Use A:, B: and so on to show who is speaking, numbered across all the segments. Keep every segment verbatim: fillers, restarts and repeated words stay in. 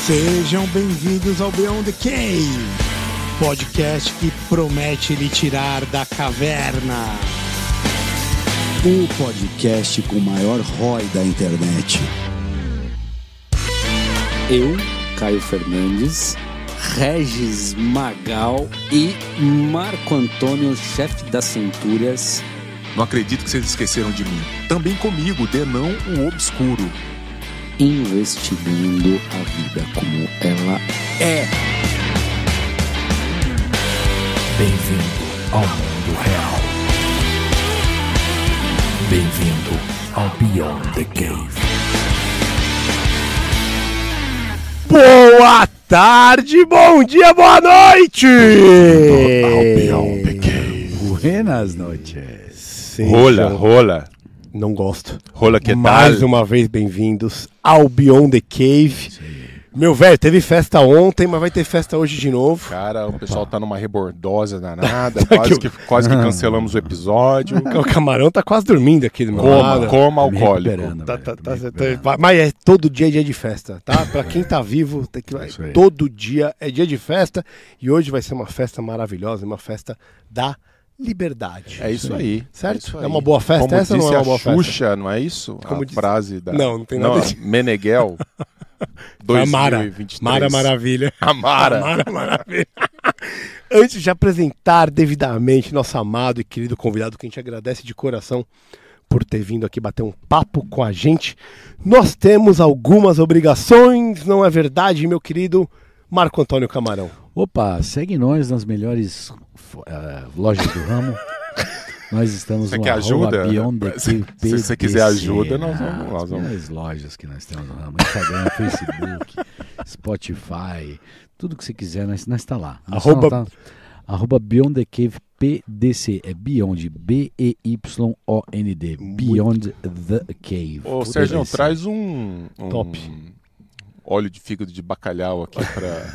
A: Sejam bem-vindos ao Beyond the Cave, podcast que promete lhe tirar da caverna.
B: O podcast com o maior R O I da internet.
C: Eu, Caio Fernandes, Regis Magal e Marco Antônio, chefe das Centúrias.
D: Não acredito que vocês esqueceram de mim. Também comigo, Denão, o Obscuro.
C: Investigando a vida como ela é.
E: Bem-vindo ao mundo real. Bem-vindo ao Beyond the Cave.
A: Boa tarde, bom dia, boa noite!
E: Ao Beyond the Cave.
B: Buenas noches.
A: Sejam...
D: Rola, rola.
A: Não gosto.
D: Rola que
A: Mais
D: tal?
A: uma vez, bem-vindos ao Beyond the Cave. Meu velho, teve festa ontem, mas vai ter festa hoje de novo.
D: Cara, o pessoal tá numa rebordosa danada, quase que, quase que cancelamos o episódio.
A: O camarão tá quase dormindo aqui do meu
D: Coma,
A: lado.
D: coma alcoólico.
A: Tá, tá, tá, tá, mas é todo dia é dia de festa, tá? Pra quem tá vivo, tem que... todo dia é dia de festa. E hoje vai ser uma festa maravilhosa, uma festa da liberdade.
D: É isso aí.
A: Certo?
D: É, isso aí.
A: É uma boa festa.
D: Como
A: essa ou não
D: disse
A: é uma
D: a
A: boa
D: Xuxa,
A: festa?
D: não é isso?
A: Como
D: a
A: disse...
D: frase da...
A: Não, não tem nada disso.
D: Meneghel. dois mil e vinte e três.
A: Mara Maravilha.
D: Amara.
A: Mara Maravilha. Antes de apresentar devidamente nosso amado e querido convidado, que a gente agradece de coração por ter vindo aqui bater um papo com a gente, nós temos algumas obrigações, não é verdade, meu querido Marco Antônio Camarão?
F: Opa, segue nós nas melhores uh, lojas do ramo. Nós estamos
D: Você
F: no
D: quer ajuda?
F: Beyond the Cave
D: Se você quiser ajuda, nós vamos-
F: Ah,
D: nós
F: as
D: vamos.
F: melhores lojas que nós temos no ramo. Instagram, Facebook, Spotify, tudo que você quiser, nós, nós tá lá. Nós
A: Arroba-
F: tá, arroba Beyond the Cave P D C. É Beyond, B E Y O N D. Beyond the Cave.
D: Ô, Sérgio,
F: P D C.
D: traz um, um
A: Top.
D: óleo de fígado de bacalhau aqui pra,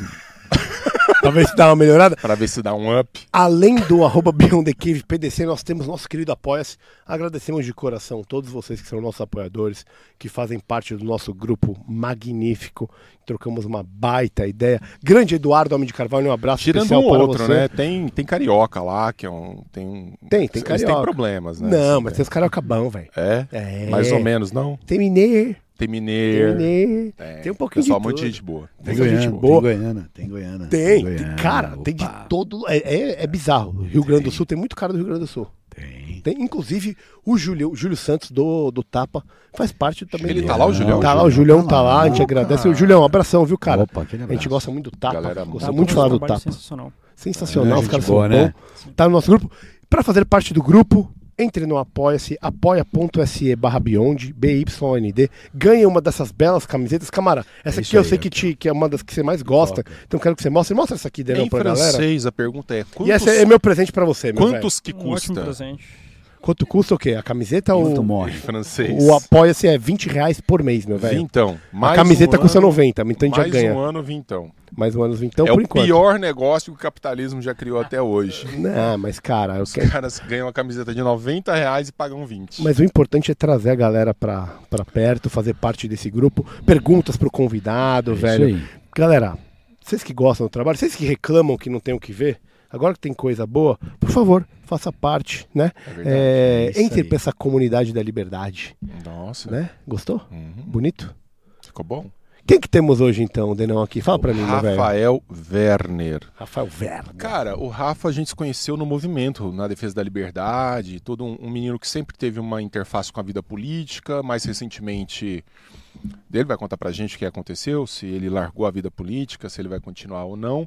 A: Talvez dá uma melhorada.
D: pra ver se dá um up.
A: Além do arroba Beyond the Cave P D C, nós temos nosso querido Apoia-se. Agradecemos de coração todos vocês que são nossos apoiadores, que fazem parte do nosso grupo magnífico. Trocamos uma baita ideia. Grande Eduardo Homem de Carvalho, um abraço
D: Tirando
A: especial
D: um
A: para
D: outro,
A: você.
D: né? Tem, tem carioca lá, que é um. Tem, um-
A: Tem, tem
D: eles
A: carioca.
D: têm problemas, né?
A: Não,
D: Assim,
A: mas
D: né?
A: tem os carioca bom, velho.
D: É?
A: É.
D: Mais ou menos, não?
A: Tem mineiro,
D: Tem
A: tem
D: mineiro.
A: mineiro.
D: É,
A: Tem um pouquinho
D: pessoal,
A: de
D: muito
A: tudo.
D: gente boa.
F: Tem
A: Muita gente
F: Goiânia,
A: boa.
F: tem Goiânia, tem Goiânia.
A: Tem,
F: Goiânia,
A: tem, cara, tem de
F: opa.
A: todo. É, é, é bizarro. Rio Grande do Sul tem muito cara do Rio Grande do Sul.
F: Tem.
A: Tem, inclusive, o Júlio, o Júlio Santos do, do Tapa faz parte também.
D: Ele
A: do-
D: tá lá, o Julião?
A: Tá lá, o Julião tá lá, a gente agradece. O Julião, um abração, viu, cara?
F: Opa, aquele
A: A
F: abraço.
A: gente gosta muito do Tapa,
D: Galera,
A: gosta
D: Tapa
A: muito de falar do
G: trabalho
A: Tapa.
G: sensacional.
A: Sensacional,
F: É,
A: os caras
F: gente boa,
A: são
F: né?
A: bons. Tá no nosso grupo. Pra fazer parte do grupo, entre no Apoia-se, apoia.se barra Beyond, B Y O N D. Ganha uma dessas belas camisetas. Camara, essa
F: É
A: aqui
F: isso
A: eu
F: aí,
A: sei que, te, que é uma das que você mais gosta. Então quero que você mostre. Mostra essa aqui, Denão,
D: Em
A: pra galera.
D: francês, a pergunta é: quantos,
A: E esse é meu presente pra você, meu velho.
D: quantos que
G: Um ótimo
D: custa?
G: presente.
A: Quanto custa o quê? A camiseta ou...
F: Quanto
D: Em
F: morre?
D: francês.
A: O Apoia-se é vinte reais por mês, meu velho.
D: Vintão.
A: A
D: Mais
A: camiseta
D: um
A: custa
D: ano-
A: noventa, então a gente já
D: Mais
A: ganha.
D: um ano, vintão.
A: Mais um ano, então,
D: é
A: por
D: o
A: enquanto.
D: pior negócio que o capitalismo já criou até hoje.
A: Não, mas cara, eu
D: Os
A: quero...
D: caras ganham uma camiseta de noventa reais e pagam vinte.
A: Mas o importante é trazer a galera pra, pra perto, fazer parte desse grupo. Perguntas pro convidado,
F: É isso
A: velho.
F: aí.
A: Galera, vocês que gostam do trabalho, vocês que reclamam que não tem o que ver, agora que tem coisa boa, por favor, faça parte, né?
D: É verdade.
A: É,
F: é isso
A: entre
F: aí.
A: pra essa comunidade da liberdade,
D: Nossa.
A: né? Gostou?
D: Uhum.
A: Bonito?
D: Ficou bom?
A: Quem que temos hoje então, Denão, aqui? Fala pra mim, meu velho.
D: Rafael Werner.
A: Rafael Werner.
D: Cara, o Rafa a gente se conheceu no movimento, na defesa da liberdade, todo um, um menino que sempre teve uma interface com a vida política, mais recentemente ele vai contar pra gente o que aconteceu, se ele largou a vida política, se ele vai continuar ou não,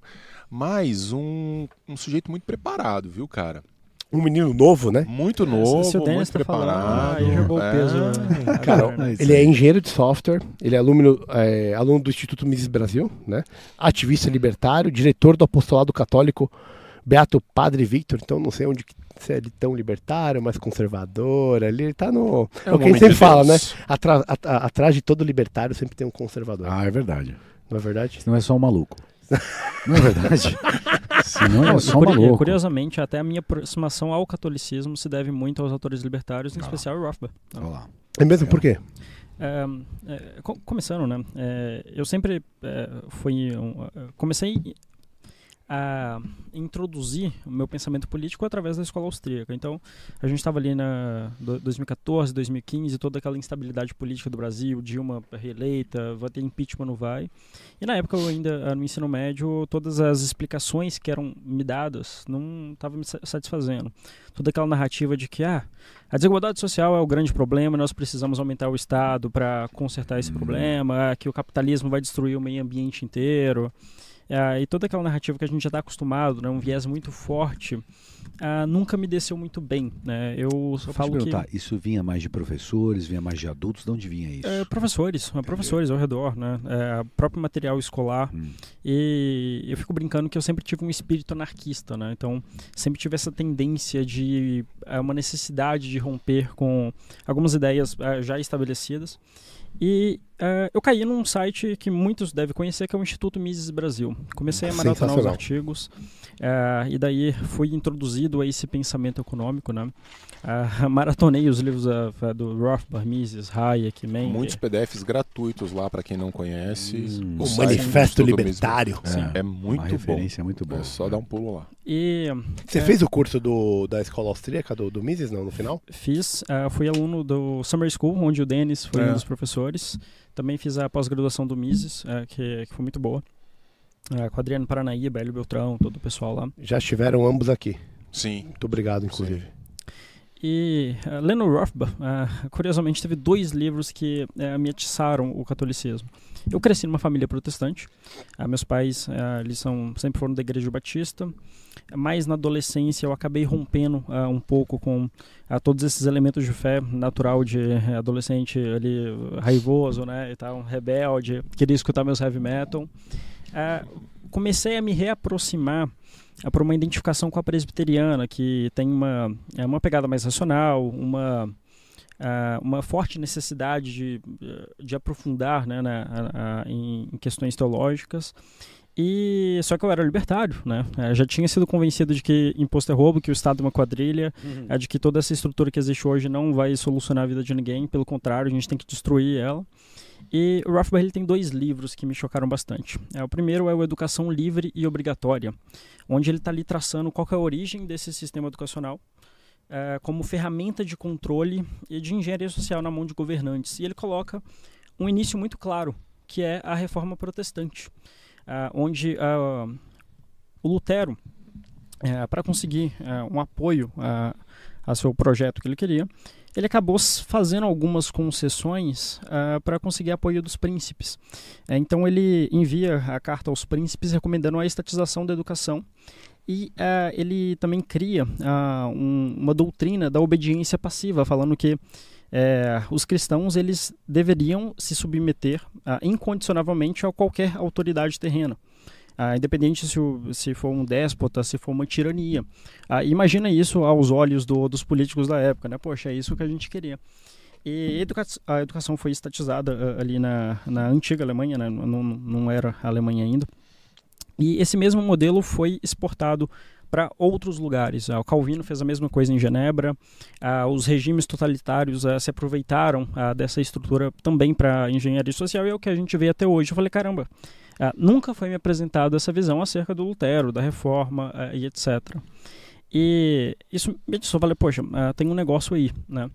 D: mas um, um sujeito muito preparado, viu, cara?
A: Um menino novo, né?
D: Muito novo,
G: Se o Dennis
D: muito
G: tá falando,
D: preparado.
G: aí jogou o
D: É.
G: peso.
A: Cara,
F: É isso
A: ele é
F: aí.
A: engenheiro de software, ele é aluno, é, aluno do Instituto Mises Brasil, né? Ativista libertário, diretor do apostolado católico Beato Padre Victor, então não sei onde que se é ele tão libertário, mais conservador, ali ele tá no... É,
D: um
A: o que a gente
D: homem
A: sempre
D: de
A: fala, né?
D: Deus.
A: Atra- at- atrás de todo libertário sempre tem um conservador,
F: Ah, é verdade.
A: não é verdade?
F: Não é só um maluco. Não é verdade? Senão
G: Não,
F: é
G: e
F: só um
G: curi-
F: maluco.
G: Curiosamente, até a minha aproximação ao catolicismo se deve muito aos autores libertários, em
F: Ah.
G: especial o Rothbard.
F: Olha lá.
A: É mesmo? Por quê?
G: é, é, co- começando, né? É, eu sempre é, fui um, comecei a introduzir o meu pensamento político através da escola austríaca. Então, a gente estava ali na do- dois mil e quatorze, dois mil e quinze, toda aquela instabilidade política do Brasil, Dilma reeleita, vai ter impeachment, não vai. E na época, eu ainda no ensino médio, todas as explicações que eram me dadas não estavam me sa- satisfazendo. Toda aquela narrativa de que ah, a desigualdade social é o grande problema, nós precisamos aumentar o Estado para consertar esse problema, que o capitalismo vai destruir o meio ambiente inteiro. Uh, e toda aquela narrativa que a gente já está acostumado, né, um viés muito forte, uh, nunca me desceu muito bem. Né? Eu
F: Só
G: falo
F: pra te
G: que
F: perguntar, isso vinha mais de professores, vinha mais de adultos? De onde vinha isso?
G: é, professores, é, professores ao redor, né, é, próprio material escolar.
F: Hum.
G: E eu fico brincando que eu sempre tive um espírito anarquista, né? Então sempre tive essa tendência de é, uma necessidade de romper com algumas ideias é, já estabelecidas. E uh, eu caí num site que muitos devem conhecer, que é o Instituto Mises Brasil. Comecei a maratonar os
A: Sensacional.
G: artigos uh, e daí fui introduzido a esse pensamento econômico, né? Uh, maratonei os livros uh, do Rothbard, Mises, Hayek, Menger.
D: Muitos P D Fs gratuitos lá para quem não conhece.
F: Hum.
A: O
D: site
A: Manifesto
D: do
A: Libertário.
D: Mises.
F: É,
D: É
F: Uma
D: muito bom.
F: referência muito boa.
D: É só dar um pulo lá.
G: E
A: Você
G: é,
A: fez o curso do, da escola austríaca, do, do Mises, não, no final?
G: fiz, uh, fui aluno do Summer School, onde o Denis foi
D: É.
G: um dos professores. Também fiz a pós-graduação do Mises, uh, que, que foi muito boa. Uh, com Adriano Paranaíba, Hélio Beltrão, todo o pessoal lá.
A: Já estiveram ambos aqui.
D: Sim.
A: Muito obrigado, inclusive.
G: E uh, lendo Rothbard, uh, curiosamente teve dois livros que uh, me atiçaram o catolicismo. Eu cresci numa família protestante. Uh, meus pais uh, eles são, sempre foram da Igreja Batista. Mas na adolescência eu acabei rompendo uh, um pouco com uh, todos esses elementos de fé natural de uh, adolescente ali raivoso, né, e tal, rebelde, queria escutar meus heavy metal. Uh, comecei a me reaproximar uh, por uma identificação com a presbiteriana, que tem uma, uh, uma pegada mais racional, uma, uh, uma forte necessidade de, de aprofundar, né, na, a, a, em, em questões teológicas. E só que eu era libertário, né? Eu já tinha sido convencido de que imposto é roubo, que o Estado é uma quadrilha, uhum. é de que toda essa estrutura que existe hoje não vai solucionar a vida de ninguém, pelo contrário, a gente tem que destruir ela. E o Rothbard ele tem dois livros que me chocaram bastante. É, o primeiro é o Educação Livre e Obrigatória, onde ele está ali traçando qual que é a origem desse sistema educacional, é, como ferramenta de controle e de engenharia social na mão de governantes. E ele coloca um início muito claro, que é a Reforma Protestante. Uh, onde uh, o Lutero, uh, para conseguir uh, um apoio uh, a seu projeto que ele queria, ele acabou fazendo algumas concessões uh, para conseguir apoio dos príncipes. Uh, então ele envia a carta aos príncipes recomendando a estatização da educação e uh, ele também cria uh, um, uma doutrina da obediência passiva, falando que É, os cristãos eles deveriam se submeter uh, incondicionavelmente a qualquer autoridade terrena, uh, independente se, o, se for um déspota, se for uma tirania. Uh, imagina isso aos olhos do, dos políticos da época, né? Poxa, é isso que a gente queria. E educa a educação foi estatizada uh, ali na, na antiga Alemanha, né? não, não era a Alemanha ainda. E esse mesmo modelo foi exportado para outros lugares. O Calvino fez a mesma coisa em Genebra. Ah, os regimes totalitários ah, se aproveitaram ah, dessa estrutura também para engenharia social, e é o que a gente vê até hoje. Eu falei, caramba, ah, nunca foi me apresentada essa visão acerca do Lutero, da Reforma ah, e etcétera. E isso me disse, eu falei, poxa, ah, tem um negócio aí, né?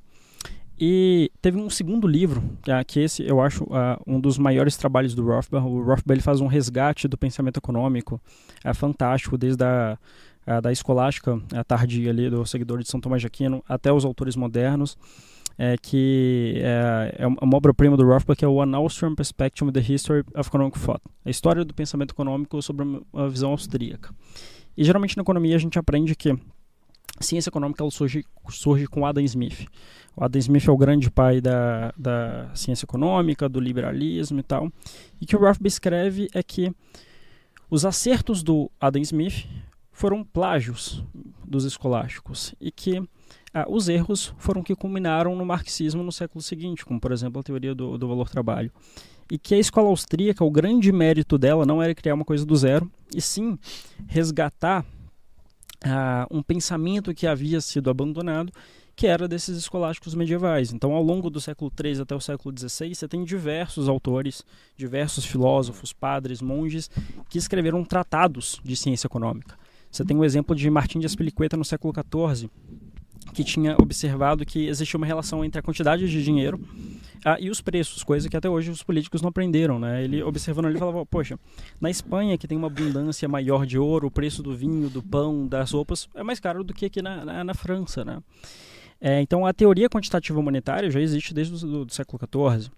G: E teve um segundo livro, ah, que esse eu acho ah, um dos maiores trabalhos do Rothbard. O Rothbard ele faz um resgate do pensamento econômico ah, fantástico, desde a da escolástica a tardia ali, do seguidor de São Tomás de Aquino, até os autores modernos, é, que é, é uma obra-prima do Rothbard, que é o An Austrian Perspective on the History of Economic Thought, a história do pensamento econômico sobre uma visão austríaca. E geralmente na economia a gente aprende que a ciência econômica ela surge, surge com Adam Smith. O Adam Smith é o grande pai da, da ciência econômica, do liberalismo e tal. E o que o Rothbard escreve é que os acertos do Adam Smith foram plágios dos escolásticos e que ah, os erros foram que culminaram no marxismo no século seguinte, como por exemplo a teoria do, do valor-trabalho. E que a escola austríaca, o grande mérito dela não era criar uma coisa do zero, e sim resgatar ah, um pensamento que havia sido abandonado, que era desses escolásticos medievais. Então, ao longo do século treze até o século dezesseis, você tem diversos autores, diversos filósofos, padres, monges, que escreveram tratados de ciência econômica. Você tem o exemplo de Martim de Azpilicueta no século quatorze, que tinha observado que existia uma relação entre a quantidade de dinheiro ah, e os preços, coisa que até hoje os políticos não aprenderam, né? Ele observando ali falava, poxa, na Espanha, que tem uma abundância maior de ouro, o preço do vinho, do pão, das roupas é mais caro do que aqui na, na, na França, né? É, então a teoria quantitativa monetária já existe desde o do, do século quatorze.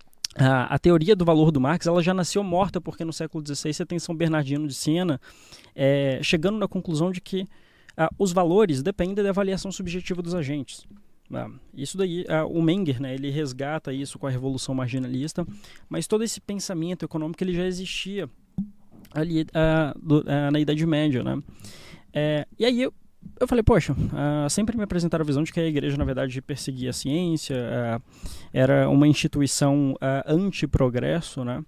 G: A, a teoria do valor do Marx ela já nasceu morta porque no século dezesseis você tem São Bernardino de Siena é, chegando na conclusão de que ah, os valores dependem da avaliação subjetiva dos agentes. Ah, isso daí, ah, o Menger, né, ele resgata isso com a Revolução Marginalista, mas todo esse pensamento econômico ele já existia ali ah, do, ah, na Idade Média, né? É, e aí eu, eu falei, poxa, ah, sempre me apresentaram a visão de que a igreja, na verdade, perseguia a ciência, ah, era uma instituição ah, anti-progresso, né?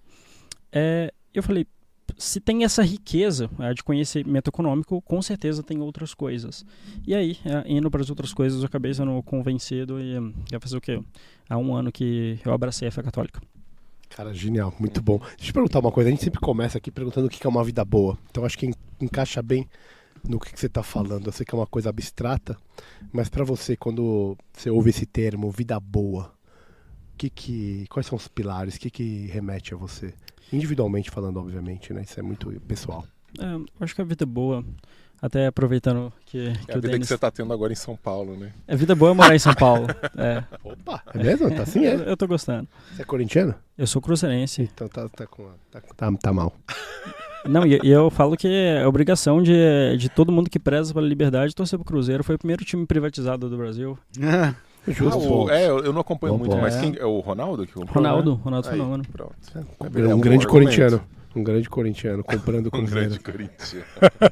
G: É, eu falei, se tem essa riqueza uh, de conhecimento econômico, com certeza tem outras coisas. E aí, uh, indo para as outras coisas, eu acabei sendo convencido e uh, ia fazer o quê? Há um ano que eu abracei a fé católica.
A: Cara, genial, muito bom. Deixa eu te perguntar uma coisa, a gente sempre começa aqui perguntando o que é uma vida boa. Então acho que en- encaixa bem no que, que você está falando. Eu sei que é uma coisa abstrata, mas para você, quando você ouve esse termo, vida boa, que que, quais são os pilares, o que, que remete a você? Individualmente falando, obviamente, né? Isso é muito pessoal.
G: É, eu acho que a vida é boa, até aproveitando que,
D: É
G: que
D: a
G: o
D: vida
G: Denis...
D: que você está tendo agora em São Paulo, né?
G: A vida boa é morar em São Paulo. É.
A: Opa, é mesmo? Tá assim,
G: Eu,
A: é?
G: eu tô gostando.
A: Você é corintiano?
G: Eu sou cruzeirense.
A: Então tá, tá, com, tá, tá, tá mal.
G: Não, e, e eu falo que é obrigação de, de todo mundo que preza pela liberdade torcer pro Cruzeiro. Foi o primeiro time privatizado do Brasil.
A: Justo.
D: Ah, o- é, eu eu não acompanho
F: Bom
D: muito,
F: ponto.
D: mas
G: É.
D: quem é o Ronaldo que comprou,
G: Ronaldo,
D: né?
G: Ronaldo
D: Aí,
G: Fenômeno.
D: pronto.
A: Um,
D: É
A: um
D: bom
A: grande
D: argumento.
A: corintiano. Um grande corintiano, comprando o
D: Um
A: Cruzeiro.
D: grande corintiano.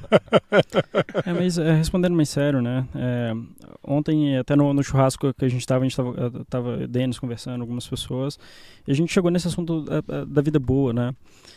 G: É, mas é, respondendo mais sério, né? É, ontem, até no, no churrasco que a gente tava, a gente tava, eh, tava Denis conversando, algumas pessoas, e a gente chegou nesse assunto da, da vida boa, né?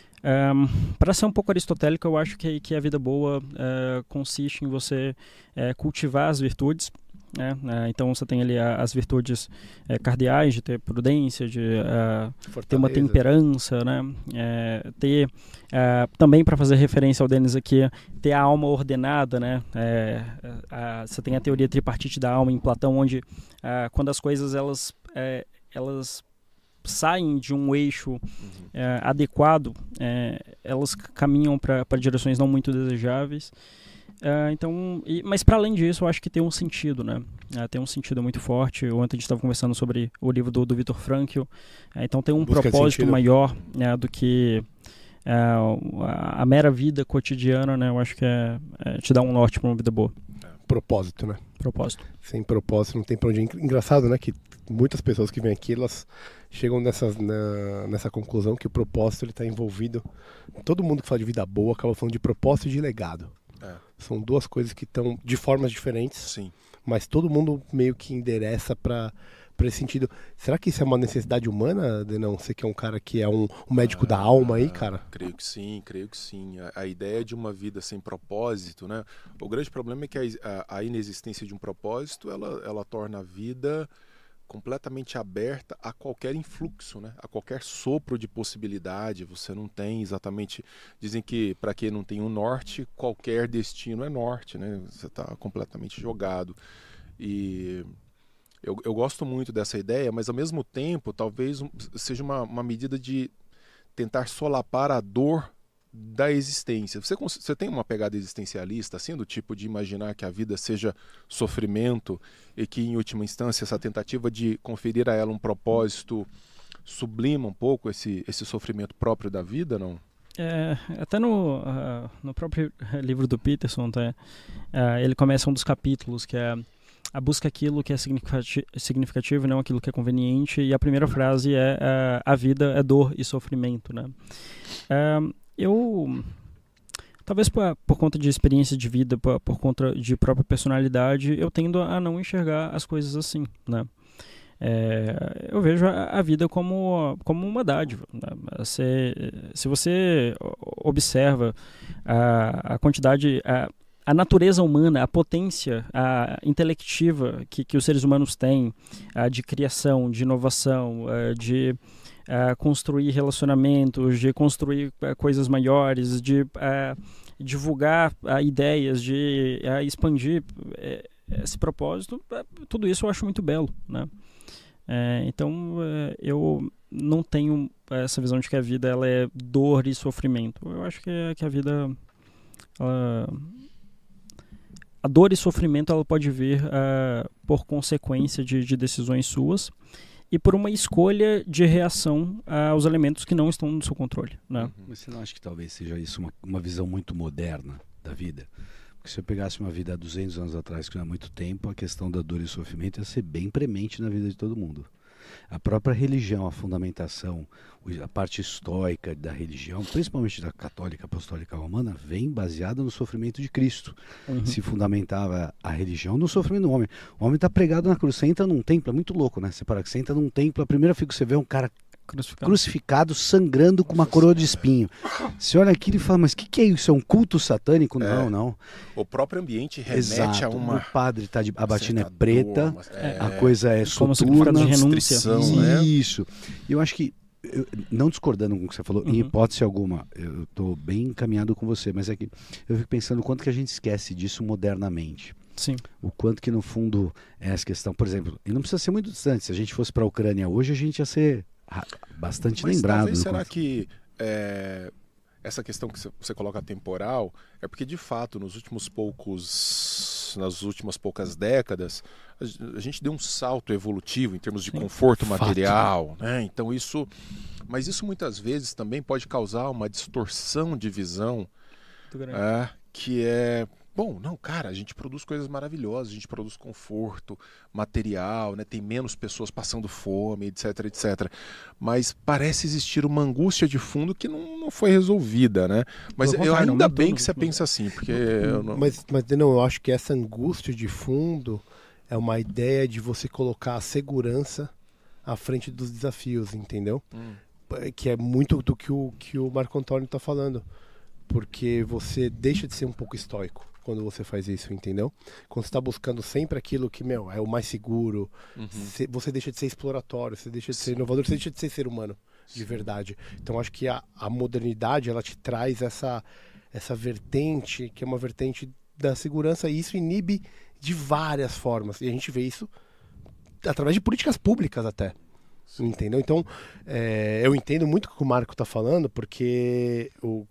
G: Para ser um pouco aristotélico, eu acho que, que a vida boa eh, consiste em você eh, cultivar as virtudes. Né? Eh, então você tem ali a, as virtudes eh, cardeais de ter prudência, de eh, ter uma
A: Fortaleza.
G: temperança, né? É, ter é, também, para fazer referência ao Denis aqui, ter a alma ordenada, né? É, a, você tem a teoria tripartite da alma em Platão, onde é, quando as coisas elas, é, elas saem de um eixo é, adequado, é, elas caminham para direções não muito desejáveis. É, então, e, mas para além disso, eu acho que tem um sentido, né? É, tem um sentido muito forte. Ontem a gente estava conversando sobre o livro do, do Viktor Frankl. É, então tem um
A: Busca de
G: propósito
A: sentido.
G: maior né, do que é, a, a mera vida cotidiana, né? Eu acho que é, é te dá um norte para uma vida boa.
A: Propósito, né?
G: Propósito.
A: Sem propósito não tem pra onde ir. Engraçado, né? Que muitas pessoas que vêm aqui, elas chegam nessa, na, nessa conclusão que o propósito ele tá envolvido. Todo mundo que fala de vida boa acaba falando de propósito e de legado.
D: É.
A: São duas coisas que estão de formas diferentes,
D: Sim.
A: mas todo mundo meio que endereça para para esse sentido. Será que isso é uma necessidade humana, Denão? Você que é um cara que é um, um médico da alma aí, cara?
D: Creio que sim, creio que sim. A, a ideia de uma vida sem propósito, né? O grande problema é que a, a, a inexistência de um propósito, ela, ela torna a vida completamente aberta a qualquer influxo, né? A qualquer sopro de possibilidade. Você não tem exatamente... Dizem que para quem não tem um norte, qualquer destino é norte, né? Você está completamente jogado. E... Eu, eu gosto muito dessa ideia, mas ao mesmo tempo talvez um, seja uma, uma medida de tentar solapar a dor da existência. Você, você tem uma pegada existencialista, assim, do tipo de imaginar que a vida seja sofrimento e que, em última instância, essa tentativa de conferir a ela um propósito sublima um pouco esse, esse sofrimento próprio da vida, não?
G: É, até no, uh, no próprio livro do Peterson, tá? uh, ele começa um dos capítulos que é a busca aquilo que é significati- significativo e não aquilo que é conveniente, e a primeira frase é uh, a vida é dor e sofrimento, né? Uh, eu, talvez por, por conta de experiência de vida, por, por conta de própria personalidade, eu tendo a não enxergar as coisas assim, né? É, eu vejo a, a vida como, como uma dádiva. Né? Se, se você observa a, a quantidade... A, a natureza humana, a potência a intelectiva que, que os seres humanos têm, a de criação, de inovação, a de a construir relacionamentos, de construir a, coisas maiores, de a, divulgar a, ideias, de a, expandir a, esse propósito, a, tudo isso eu acho muito belo, né? É, então é, eu não tenho essa visão de que a vida ela é dor e sofrimento. Eu acho que, que a vida ela, a dor e sofrimento ela pode vir uh, por consequência de, de decisões suas e por uma escolha de reação aos elementos que não estão no seu controle, né?
F: Mas você não acha que talvez seja isso uma, uma visão muito moderna da vida? Porque se eu pegasse uma vida há duzentos anos atrás, que não é muito tempo, a questão da dor e sofrimento ia ser bem premente na vida de todo mundo. A própria religião, a fundamentação, a parte estoica da religião, principalmente da católica apostólica romana, vem baseada no sofrimento de Cristo. Uhum. Se fundamentava a religião no sofrimento do homem. O homem está pregado na cruz. Você entra num templo, é muito louco, né? Você, para, você entra num templo, a primeira figura que você vê é um cara crucificado, crucificado sangrando com uma coroa de espinho. Você olha aquilo e fala, mas o que, que é isso? É um culto satânico? É. Não, não.
D: O próprio ambiente remete
F: Exato.
D: a uma...
F: O padre tá de... A batina é preta,
D: dor, é...
F: a coisa é
G: como
F: soturna.
G: De renúncia.
D: Né?
F: Isso. Eu acho que, eu, não discordando com o que você falou, uhum. em hipótese alguma, eu estou bem encaminhado com você, mas é que eu fico pensando o quanto que a gente esquece disso modernamente.
G: Sim.
F: O quanto que no fundo é essa questão, por exemplo, e não precisa ser muito distante, se a gente fosse para a Ucrânia hoje, a gente ia ser bastante
D: mas
F: lembrado.
D: Talvez, será
F: quanto...
D: que é, essa questão que você coloca temporal é porque de fato nos últimos poucos nas últimas poucas décadas a gente deu um salto evolutivo em termos de Sim. conforto Fato. material, né? Então isso, mas isso muitas vezes também pode causar uma distorção de visão é, que é bom, não, cara, a gente produz coisas maravilhosas, a gente produz conforto material, né? Tem menos pessoas passando fome, etc, etcétera. Mas parece existir uma angústia de fundo que não, não foi resolvida, né? Mas eu, eu ainda bem tudo, que você pensa assim, porque... Eu não...
A: Mas, mas não, eu acho que essa angústia de fundo é uma ideia de você colocar a segurança à frente dos desafios, entendeu? Hum. Que é muito do que o, que o Marco Antônio está falando. Porque você deixa de ser um pouco estoico quando você faz isso, entendeu? Quando você está buscando sempre aquilo que, meu, é o mais seguro, uhum. cê, você deixa de ser exploratório, você deixa de ser inovador, você deixa de ser ser humano, de Sim. verdade. Então, acho que a, a modernidade, ela te traz essa, essa vertente, que é uma vertente da segurança, e isso inibe de várias formas. E a gente vê isso através de políticas públicas até. Sim. Entendeu? Então, é, eu entendo muito o que o Marco está falando, porque o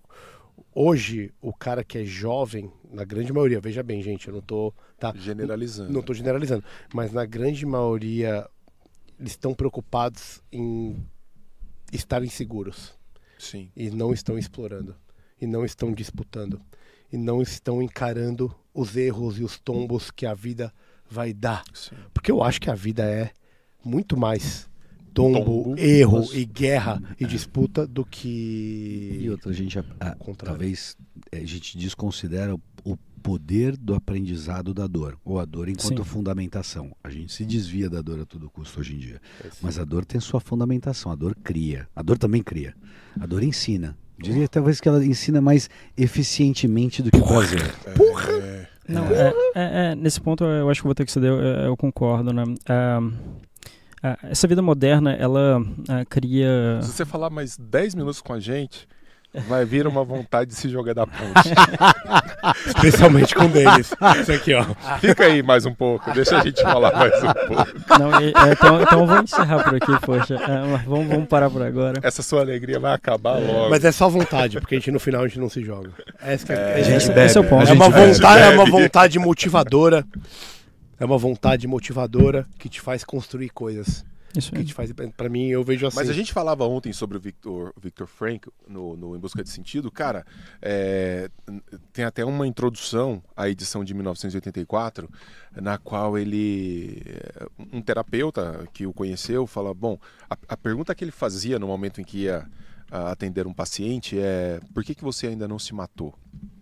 A: hoje, o cara que é jovem, na grande maioria, veja bem, gente, eu não tô tá,
D: generalizando.
A: Não tô generalizando, mas na grande maioria eles estão preocupados em estarem seguros.
D: Sim.
A: E não estão explorando, e não estão disputando, e não estão encarando os erros e os tombos que a vida vai dar. Sim. Porque eu acho que a vida é muito mais tombo, tombo erro mas... e guerra e disputa do que...
F: E outra, a gente a, a, talvez a gente desconsidera o, o poder do aprendizado da dor, ou a dor enquanto Sim. fundamentação. A gente se desvia da dor a todo custo hoje em dia. É mas a dor tem sua fundamentação, a dor cria. A dor também cria. A dor ensina. Eu diria talvez que ela ensina mais eficientemente do que o prazer.
A: Porra!
G: É... Não, é, é, é, nesse ponto eu acho que vou ter que ceder, eu, eu concordo, né? Um... Ah, essa vida moderna, ela ah, cria...
D: Se você falar mais dez minutos com a gente, vai vir uma vontade de se jogar da ponte.
A: Especialmente com o Denis. Isso aqui, ó.
D: Fica aí mais um pouco, deixa a gente falar mais um pouco.
G: Não, é, então, então vamos encerrar por aqui, poxa. É, vamos, vamos parar por agora.
D: Essa sua alegria vai acabar logo.
A: Mas é só vontade, porque a gente no final a gente não se joga. Essa que é,
G: a gente bebe. Esse é o ponto.
A: É uma, vontade, é uma vontade motivadora. É uma vontade motivadora que te faz construir coisas. Isso que te faz, pra mim, eu vejo assim.
D: Mas a gente falava ontem sobre o Viktor, Viktor Frankl no, no Em Busca de Sentido. Cara, é, tem até uma introdução à edição de mil novecentos e oitenta e quatro, na qual ele, um terapeuta que o conheceu, fala, bom, a, a pergunta que ele fazia no momento em que ia a, atender um paciente é: por que que você ainda não se matou?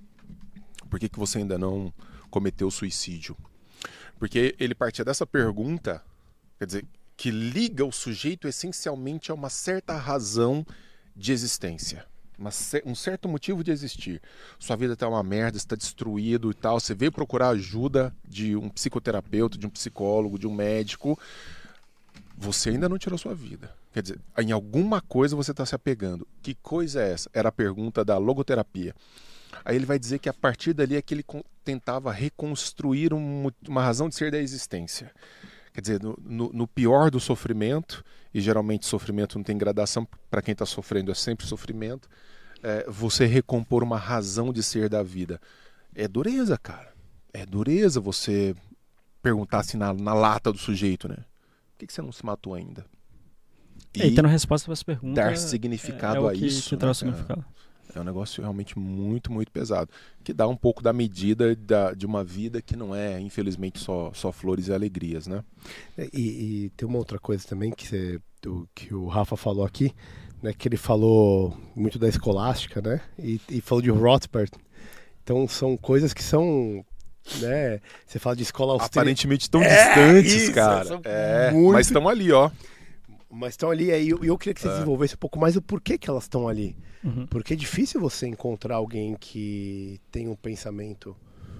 D: Por que que você ainda não cometeu suicídio? Porque ele partia dessa pergunta, quer dizer, que liga o sujeito essencialmente a uma certa razão de existência. uma, um certo motivo de existir. Sua vida tá uma merda, está destruído e tal. Você veio procurar ajuda de um psicoterapeuta, de um psicólogo, de um médico. Você ainda não tirou sua vida. Quer dizer, em alguma coisa você está se apegando. Que coisa é essa? Era a pergunta da logoterapia. Aí ele vai dizer que a partir dali é que ele tentava reconstruir um, uma razão de ser da existência. Quer dizer, no, no, no pior do sofrimento, e geralmente sofrimento não tem gradação, para quem está sofrendo é sempre sofrimento, é, você recompor uma razão de ser da vida. É dureza, cara. É dureza você perguntar assim na, na lata do sujeito, né? Por que, que você não se matou ainda?
G: E, e tendo resposta para essa pergunta,
D: dar significado
G: é, é o
D: a
G: que,
D: isso.
G: Que
D: né,
G: traz significado.
D: É um negócio realmente muito, muito pesado. Que dá um pouco da medida da, de uma vida que não é, infelizmente, só, só flores e alegrias, né?
A: E, e tem uma outra coisa também que, você, do, que o Rafa falou aqui, né? Que ele falou muito da escolástica, né? E, e falou de Rothbard. Então são coisas que são... Né? Você fala de escola austríaca.
D: Aparentemente tão
A: é,
D: distantes,
A: isso,
D: cara. É,
A: muito...
D: Mas estão ali, ó.
A: Mas estão ali, e eu, eu queria que você é. desenvolvesse um pouco mais o porquê que elas estão ali.
G: Uhum.
A: Porque é difícil você encontrar alguém que tem um pensamento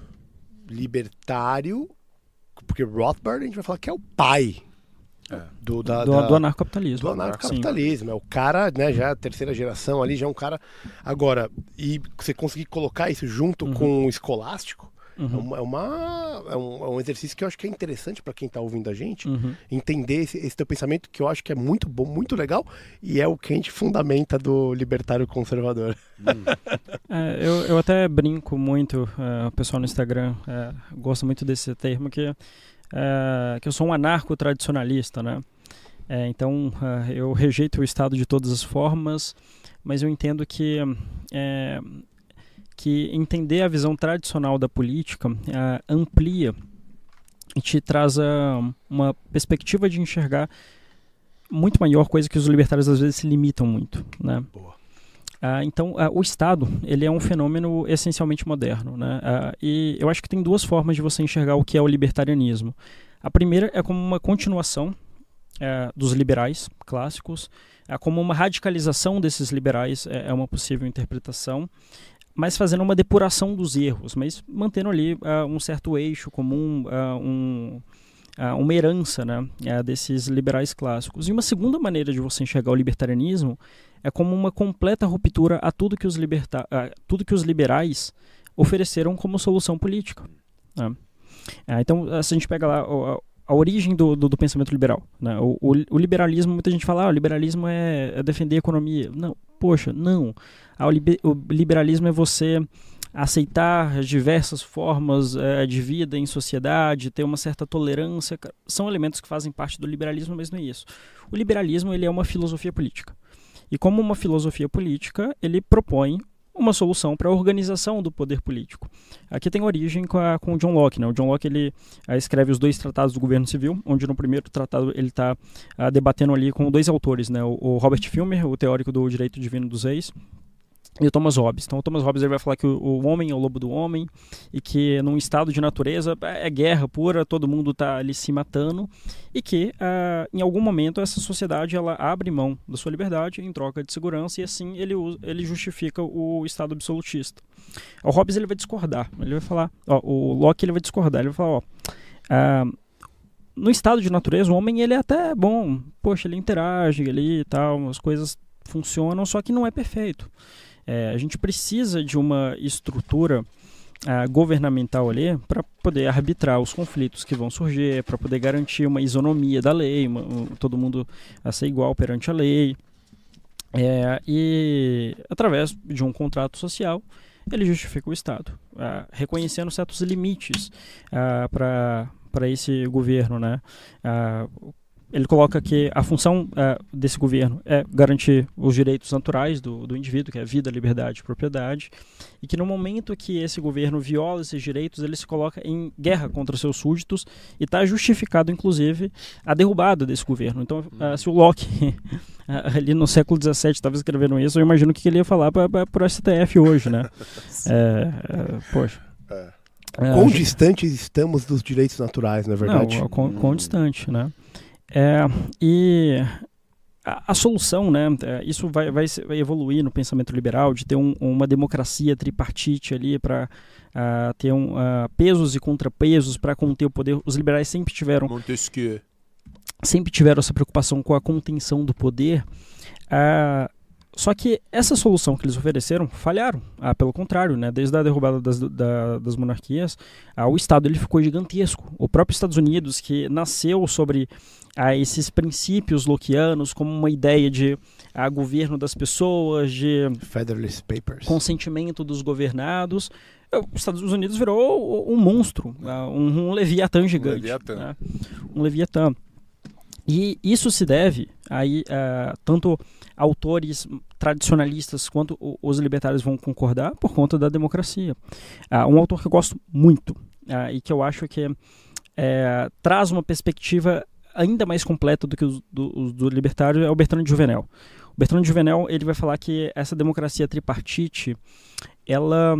A: libertário, porque Rothbard a gente vai falar que é o pai
D: é.
A: do, da,
G: do,
A: da,
G: do anarcocapitalismo.
A: do anarcocapitalismo. É o cara, né, já é a terceira geração ali, já é um cara... Agora, e você conseguir colocar isso junto
G: uhum. com
A: o escolástico, Uhum. É, uma, é, um, é um exercício que eu acho que é interessante para quem está ouvindo a gente,
G: uhum.
A: entender esse, esse teu pensamento, que eu acho que é muito bom, muito legal, e é o que a gente fundamenta do libertário conservador.
G: é, eu, eu até brinco muito, uh, o pessoal no Instagram uh, gosta muito desse termo, que, uh, que eu sou um anarco-tradicionalista, né? É, então, uh, eu rejeito o Estado de todas as formas, mas eu entendo que... É, que entender a visão tradicional da política uh, amplia e te traz uh, uma perspectiva de enxergar muito maior, coisa que os libertários às vezes se limitam muito, né?
A: Boa.
G: Uh, então, uh, o Estado, ele é um fenômeno essencialmente moderno, né? Uh, e eu acho que tem duas formas de você enxergar o que é o libertarianismo. A primeira é como uma continuação uh, dos liberais clássicos, uh, como uma radicalização desses liberais, uh, é uma possível interpretação, mas fazendo uma depuração dos erros, mas mantendo ali uh, um certo eixo comum, uh, um, uh, uma herança, né, uh, desses liberais clássicos. E uma segunda maneira de você enxergar o libertarianismo é como uma completa ruptura a tudo que os, liberta uh, tudo que os liberais ofereceram como solução política. Né? Uh, então, uh, se a gente pega lá uh, a origem do, do, do pensamento liberal, né? o, o, o liberalismo, muita gente fala, ah, o liberalismo é, é defender a economia. Não, poxa, não. Ah, o, liber, o liberalismo é você aceitar as diversas formas é, de vida em sociedade, ter uma certa tolerância. São elementos que fazem parte do liberalismo, mas não é isso. O liberalismo, ele é uma filosofia política. E como uma filosofia política, ele propõe uma solução para a organização do poder político. Aqui tem origem com, a, com o John Locke, né? O John Locke, ele uh, escreve os dois tratados do governo civil, onde no primeiro tratado ele está uh, debatendo ali com dois autores, né? O, o Robert Filmer, o teórico do direito divino dos reis, e o Thomas Hobbes. Então o Thomas Hobbes ele vai falar que o, o homem é o lobo do homem e que num estado de natureza é guerra pura, todo mundo está ali se matando e que uh, em algum momento essa sociedade ela abre mão da sua liberdade em troca de segurança e assim ele, ele justifica o estado absolutista. O Hobbes ele vai discordar, ele vai falar, ó, o Locke ele vai discordar, ele vai falar, ó, uh, no estado de natureza o homem ele é até bom, poxa, ele interage ali e tal, as coisas funcionam, só que não é perfeito. É, a gente precisa de uma estrutura uh, governamental ali para poder arbitrar os conflitos que vão surgir, para poder garantir uma isonomia da lei, uma, um, todo mundo a ser igual perante a lei. É, e através de um contrato social, ele justifica o Estado, uh, reconhecendo certos limites uh, para esse governo, né? Uh, Ele coloca que a função uh, desse governo é garantir os direitos naturais do, do indivíduo, que é vida, liberdade e propriedade, e que no momento que esse governo viola esses direitos, ele se coloca em guerra contra seus súditos e está justificado, inclusive, a derrubada desse governo. Então, uh, se o Locke, ali no século dezessete, estava escrevendo isso, eu imagino que ele ia falar para o S T F hoje, né? é, é, poxa.
A: É. Quão é, distantes estamos dos direitos naturais, não é verdade?
G: Não, quão, quão distante, né? É, e a, a solução, né, isso vai, vai, vai evoluir no pensamento liberal, de ter um, uma democracia tripartite ali para uh, ter um, uh, pesos e contrapesos para conter o poder. Os liberais sempre tiveram,
D: Montesquieu.
G: sempre tiveram essa preocupação com a contenção do poder. Uh, Só que essa solução que eles ofereceram falharam. Ah, pelo contrário, né? Desde a derrubada das, da, das monarquias, ah, o Estado ele ficou gigantesco. O próprio Estados Unidos, que nasceu sobre ah, esses princípios lockeanos, como uma ideia de ah, governo das pessoas, de
A: Federalist Papers.
G: consentimento dos governados, os Estados Unidos virou um monstro, ah, um, um leviatã gigante. Um leviatã. Né? Um leviatã. E isso se deve aí uh, tanto autores tradicionalistas quanto os libertários vão concordar por conta da democracia. Uh, um autor que eu gosto muito uh, e que eu acho que uh, traz uma perspectiva ainda mais completa do que os do, os do libertário é o Bertrand de Juvenel. O Bertrand de Juvenel ele vai falar que essa democracia tripartite ela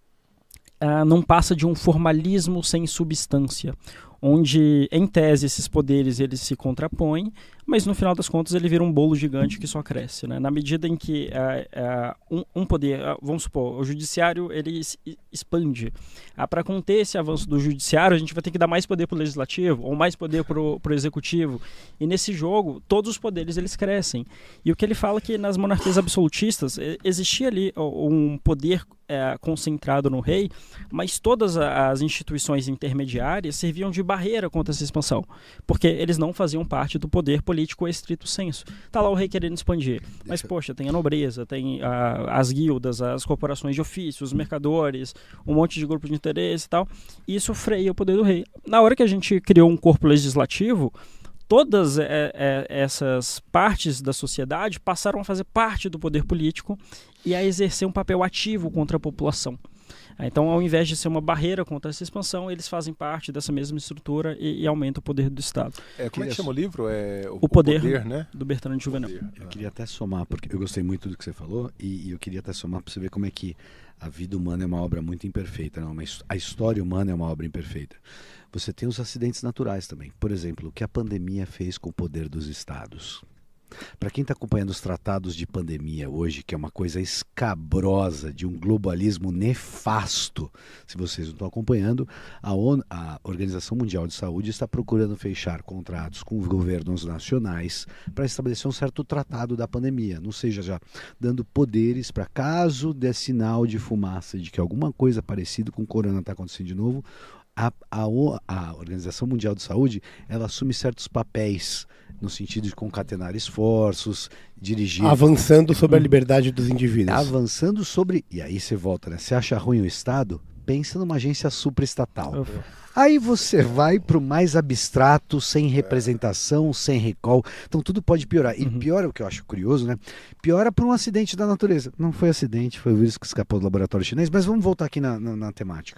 G: uh, não passa de um formalismo sem substância, onde, em tese, esses poderes eles se contrapõem, mas no final das contas ele vira um bolo gigante que só cresce, né? Na medida em que uh, uh, um, um poder, uh, vamos supor, o judiciário ele expande. Uh, para conter esse avanço do judiciário, a gente vai ter que dar mais poder para o legislativo, ou mais poder para o executivo. E nesse jogo, todos os poderes eles crescem. E o que ele fala é que nas monarquias absolutistas existia ali um poder uh, concentrado no rei, mas todas as instituições intermediárias serviam de barreira contra essa expansão, porque eles não faziam parte do poder político estrito senso. Tá lá o rei querendo expandir, mas Deixa... poxa, tem a nobreza, tem a, as guildas, as corporações de ofício, os mercadores, um monte de grupos de interesse e tal, e isso freia o poder do rei. Na hora que a gente criou um corpo legislativo, todas é, é, essas partes da sociedade passaram a fazer parte do poder político e a exercer um papel ativo contra a população. Então, ao invés de ser uma barreira contra essa expansão, eles fazem parte dessa mesma estrutura e, e aumenta o poder do Estado.
D: É, como é que chama o livro? É, o,
G: o Poder,
D: o poder né?
G: do Bertrand de Juvenel.
F: Eu queria até somar, porque eu gostei muito do que você falou, e, e eu queria até somar para você ver como é que a vida humana é uma obra muito imperfeita, não? Mas a história humana é uma obra imperfeita. Você tem os acidentes naturais também. Por exemplo, o que a pandemia fez com o poder dos Estados. Para quem está acompanhando os tratados de pandemia hoje, que é uma coisa escabrosa, de um globalismo nefasto, se vocês não estão acompanhando, a, ONU, a Organização Mundial de Saúde está procurando fechar contratos com os governos nacionais para estabelecer um certo tratado da pandemia, não seja já dando poderes para caso dê sinal de fumaça de que alguma coisa parecida com o corona está acontecendo de novo, a, a, a Organização Mundial de Saúde ela assume certos papéis no sentido de concatenar esforços, dirigir...
A: Avançando sobre a liberdade dos indivíduos.
F: Avançando sobre... E aí você volta, né? Você acha ruim o Estado? Pensa numa agência supraestatal. Uhum. Aí você vai para o mais abstrato, sem representação, sem recall. Então tudo pode piorar. E uhum. piora, o que eu acho curioso, né? Piora por um acidente da natureza. Não foi acidente, foi o vírus que escapou do laboratório chinês, mas vamos voltar aqui na, na, na temática.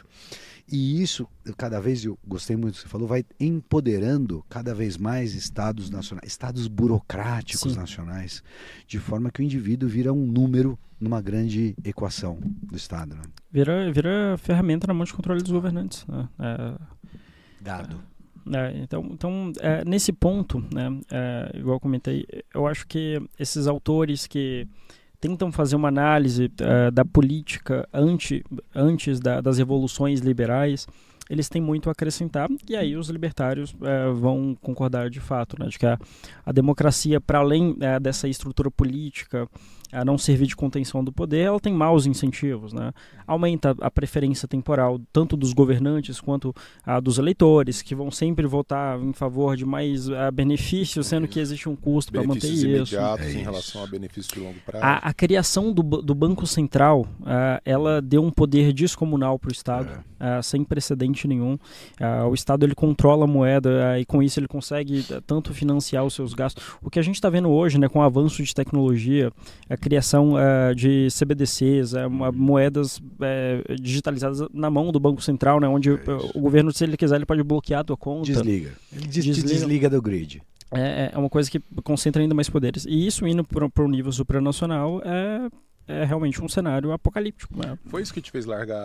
F: E isso, cada vez, eu gostei muito do que você falou, vai empoderando cada vez mais estados nacionais, estados burocráticos Sim. nacionais, de forma que o indivíduo vira um número numa grande equação do Estado. Né?
G: Vira, vira ferramenta na mão de controle dos governantes. Né? É,
F: Gado.
G: É, então, então é, nesse ponto, né, é, igual eu comentei, eu acho que esses autores que tentam fazer uma análise uh, da política ante, antes da, das revoluções liberais, eles têm muito a acrescentar, e aí os libertários uh, vão concordar de fato, né, de que a, a democracia, para além uh, dessa estrutura política, a não servir de contenção do poder, ela tem maus incentivos, né? Aumenta a preferência temporal tanto dos governantes quanto a dos eleitores, que vão sempre votar em favor de mais uh, benefícios, sendo que existe um custo para manter isso.
D: Benefícios imediatos é em relação a benefícios de longo prazo.
G: A, a criação do, do Banco Central, uh, ela deu um poder descomunal para o Estado, é. uh, sem precedente nenhum. Uh, o Estado ele controla a moeda uh, e com isso ele consegue uh, tanto financiar os seus gastos. O que a gente está vendo hoje, né, com o avanço de tecnologia, a criação uh, de C B D Cs, uh, moedas uh, digitalizadas na mão do Banco Central, né, onde é uh, o governo, se ele quiser, ele pode bloquear a tua conta.
F: Desliga. Ele des desliga. desliga do grid.
G: É, é uma coisa que concentra ainda mais poderes. E isso indo para o nível supranacional é, é realmente um cenário apocalíptico. Né?
D: Foi isso que te fez largar